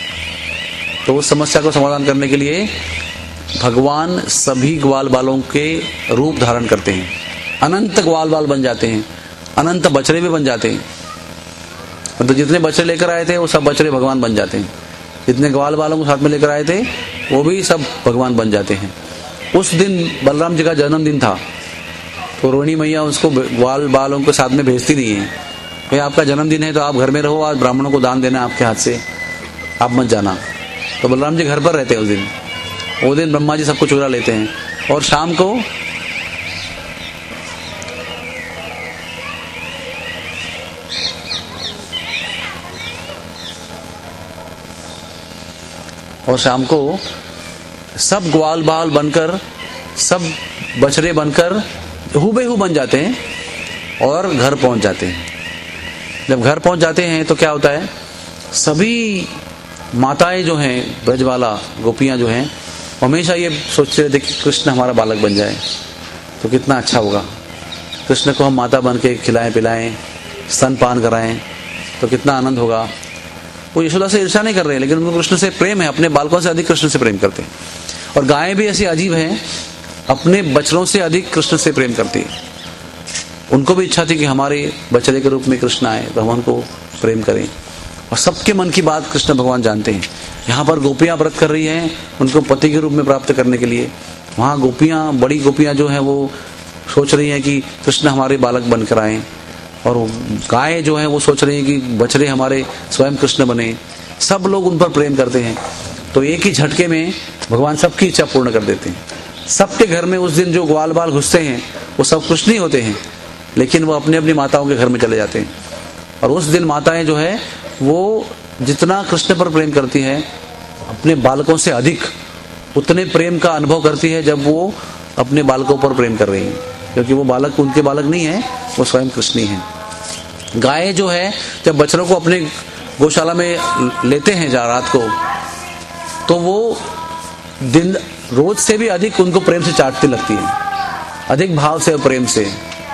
A: तो उस समस्या को समाधान करने के लिए भगवान सभी ग्वाल बालों के रूप धारण करते हैं। अनंत ग्वाल बाल बन जाते हैं, अनंत बछड़े भी बन जाते हैं। तो जितने बछड़े लेकर आए थे वो सब बछड़े भगवान बन जाते हैं। जितने ग्वाल बालों को साथ में लेकर आए थे वो भी सब भगवान बन जाते हैं। उस दिन बलराम जी का जन्मदिन था तो रोहिणी मैया उसको ग्वाल बालों के साथ में भेजती नहीं है, भाई आपका जन्मदिन है तो आप घर में रहो, आज ब्राह्मणों को दान देना आपके हाथ से, आप मत जाना। तो बलराम जी घर पर रहते हैं उस दिन। वो दिन ब्रह्मा जी सबको चुरा लेते हैं और शाम को सब ग्वाल बाल बनकर, सब बछड़े बनकर हुबेहू बन जाते हैं और घर पहुंच जाते हैं। जब घर पहुंच जाते हैं तो क्या होता है, सभी माताएं जो हैं, ब्रजवाला गोपियां जो हैं, हमेशा ये सोचते रहते कि कृष्ण हमारा बालक बन जाए तो कितना अच्छा होगा, कृष्ण को हम माता बन के खिलाएं पिलाएं, स्तनपान कराएं तो कितना आनंद होगा। वो यशोदा से ईर्ष्या नहीं कर रहे हैं, लेकिन उनको कृष्ण से प्रेम है, अपने बालकों से अधिक कृष्ण से प्रेम करते हैं। और गायें भी ऐसी अजीब हैं, अपने बछड़ों से अधिक कृष्ण से प्रेम करती है। उनको भी इच्छा थी कि हमारे बछड़े के रूप में कृष्ण आए तो हम उनको प्रेम करें। और सबके मन की बात कृष्ण भगवान जानते हैं। यहाँ पर गोपियां व्रत कर रही हैं उनको पति के रूप में प्राप्त करने के लिए, वहाँ गोपियां, बड़ी गोपियां जो हैं वो सोच रही हैं कि कृष्ण हमारे बालक बनकर आए, और गाय जो है वो सोच रही है कि बछड़े हमारे स्वयं कृष्ण बने। सब लोग उन पर प्रेम करते हैं, तो एक ही झटके में भगवान सबकी इच्छा पूर्ण कर देते हैं। सबके घर में उस दिन जो ग्वाल बाल घुसते हैं वो सब कृष्ण ही होते हैं, लेकिन वो अपने अपनी माताओं के घर में चले जाते हैं। और उस दिन माताएं जो है वो जितना कृष्ण पर प्रेम करती है, अपने बालकों से अधिक उतने प्रेम का अनुभव करती है जब वो अपने बालकों पर प्रेम कर रही है, क्योंकि वो बालक उनके बालक नहीं है, वो स्वयं कृष्ण ही है। गाय जो है जब बछड़ों को अपने गौशाला में लेते हैं रात को, तो वो दिन रोज से भी अधिक उनको प्रेम से चाटती लगती है, अधिक भाव से और प्रेम से।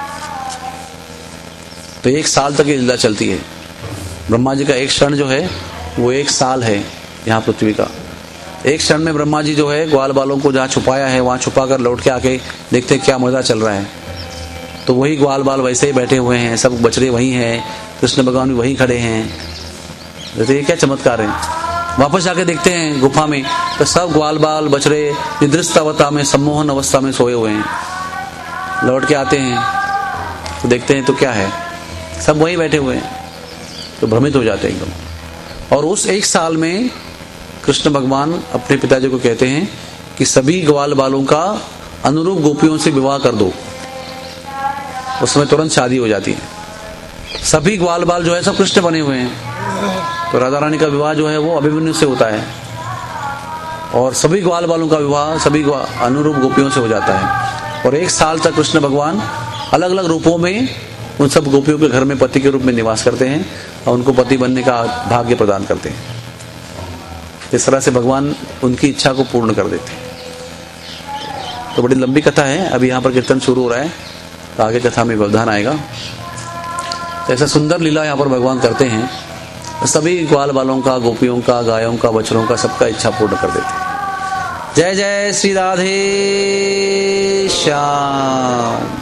A: तो 1 साल तक ये लीला चलती है। ब्रह्मा जी का एक क्षण जो है वो 1 साल है यहाँ पृथ्वी का। एक क्षण में ब्रह्मा जी जो है ग्वाल बालों को जहाँ छुपाया है वहां छुपा कर लौट के आके देखते क्या मजा चल रहा है, तो वही ग्वाल बाल वैसे ही बैठे हुए हैं, सब बछड़े वही हैं, कृष्ण भगवान भी वहीं खड़े हैं। तो ये क्या चमत्कार है। वापस जाके देखते हैं गुफा में तो सब ग्वाल बाल बछड़े निद्रिस्त अवस्था में, सम्मोहन अवस्था में सोए हुए हैं। लौट के आते हैं तो देखते हैं तो क्या है, सब वहीं बैठे हुए हैं, तो भ्रमित हो जाते हैं एकदम। और उस 1 साल में कृष्ण भगवान अपने पिताजी को कहते हैं कि सभी ग्वाल बालों का अनुरूप गोपियों से विवाह कर दो। उसमें तुरंत शादी हो जाती है। सभी ग्वाल बाल जो है सब कृष्ण बने हुए हैं, तो राधा रानी का विवाह जो है वो अभिमन्यु से होता है, और सभी ग्वाल बालों का विवाह सभी अनुरूप गोपियों से हो जाता है। और 1 साल तक कृष्ण भगवान अलग अलग रूपों में उन सब गोपियों के घर में पति के रूप में निवास करते हैं और उनको पति बनने का भाग्य प्रदान करते हैं। इस तरह से भगवान उनकी इच्छा को पूर्ण कर देते हैं। तो बड़ी लंबी कथा है। अभी यहाँ पर कीर्तन शुरू हो रहा है, तो आगे कथा में व्यवधान आएगा। तो ऐसा सुंदर लीला यहाँ पर भगवान करते हैं, सभी ग्वाल बालों का, गोपियों का, गायों का, बछड़ों का, सबका इच्छा पूर्ण कर देते हैं। जय जय श्री राधे श्याम।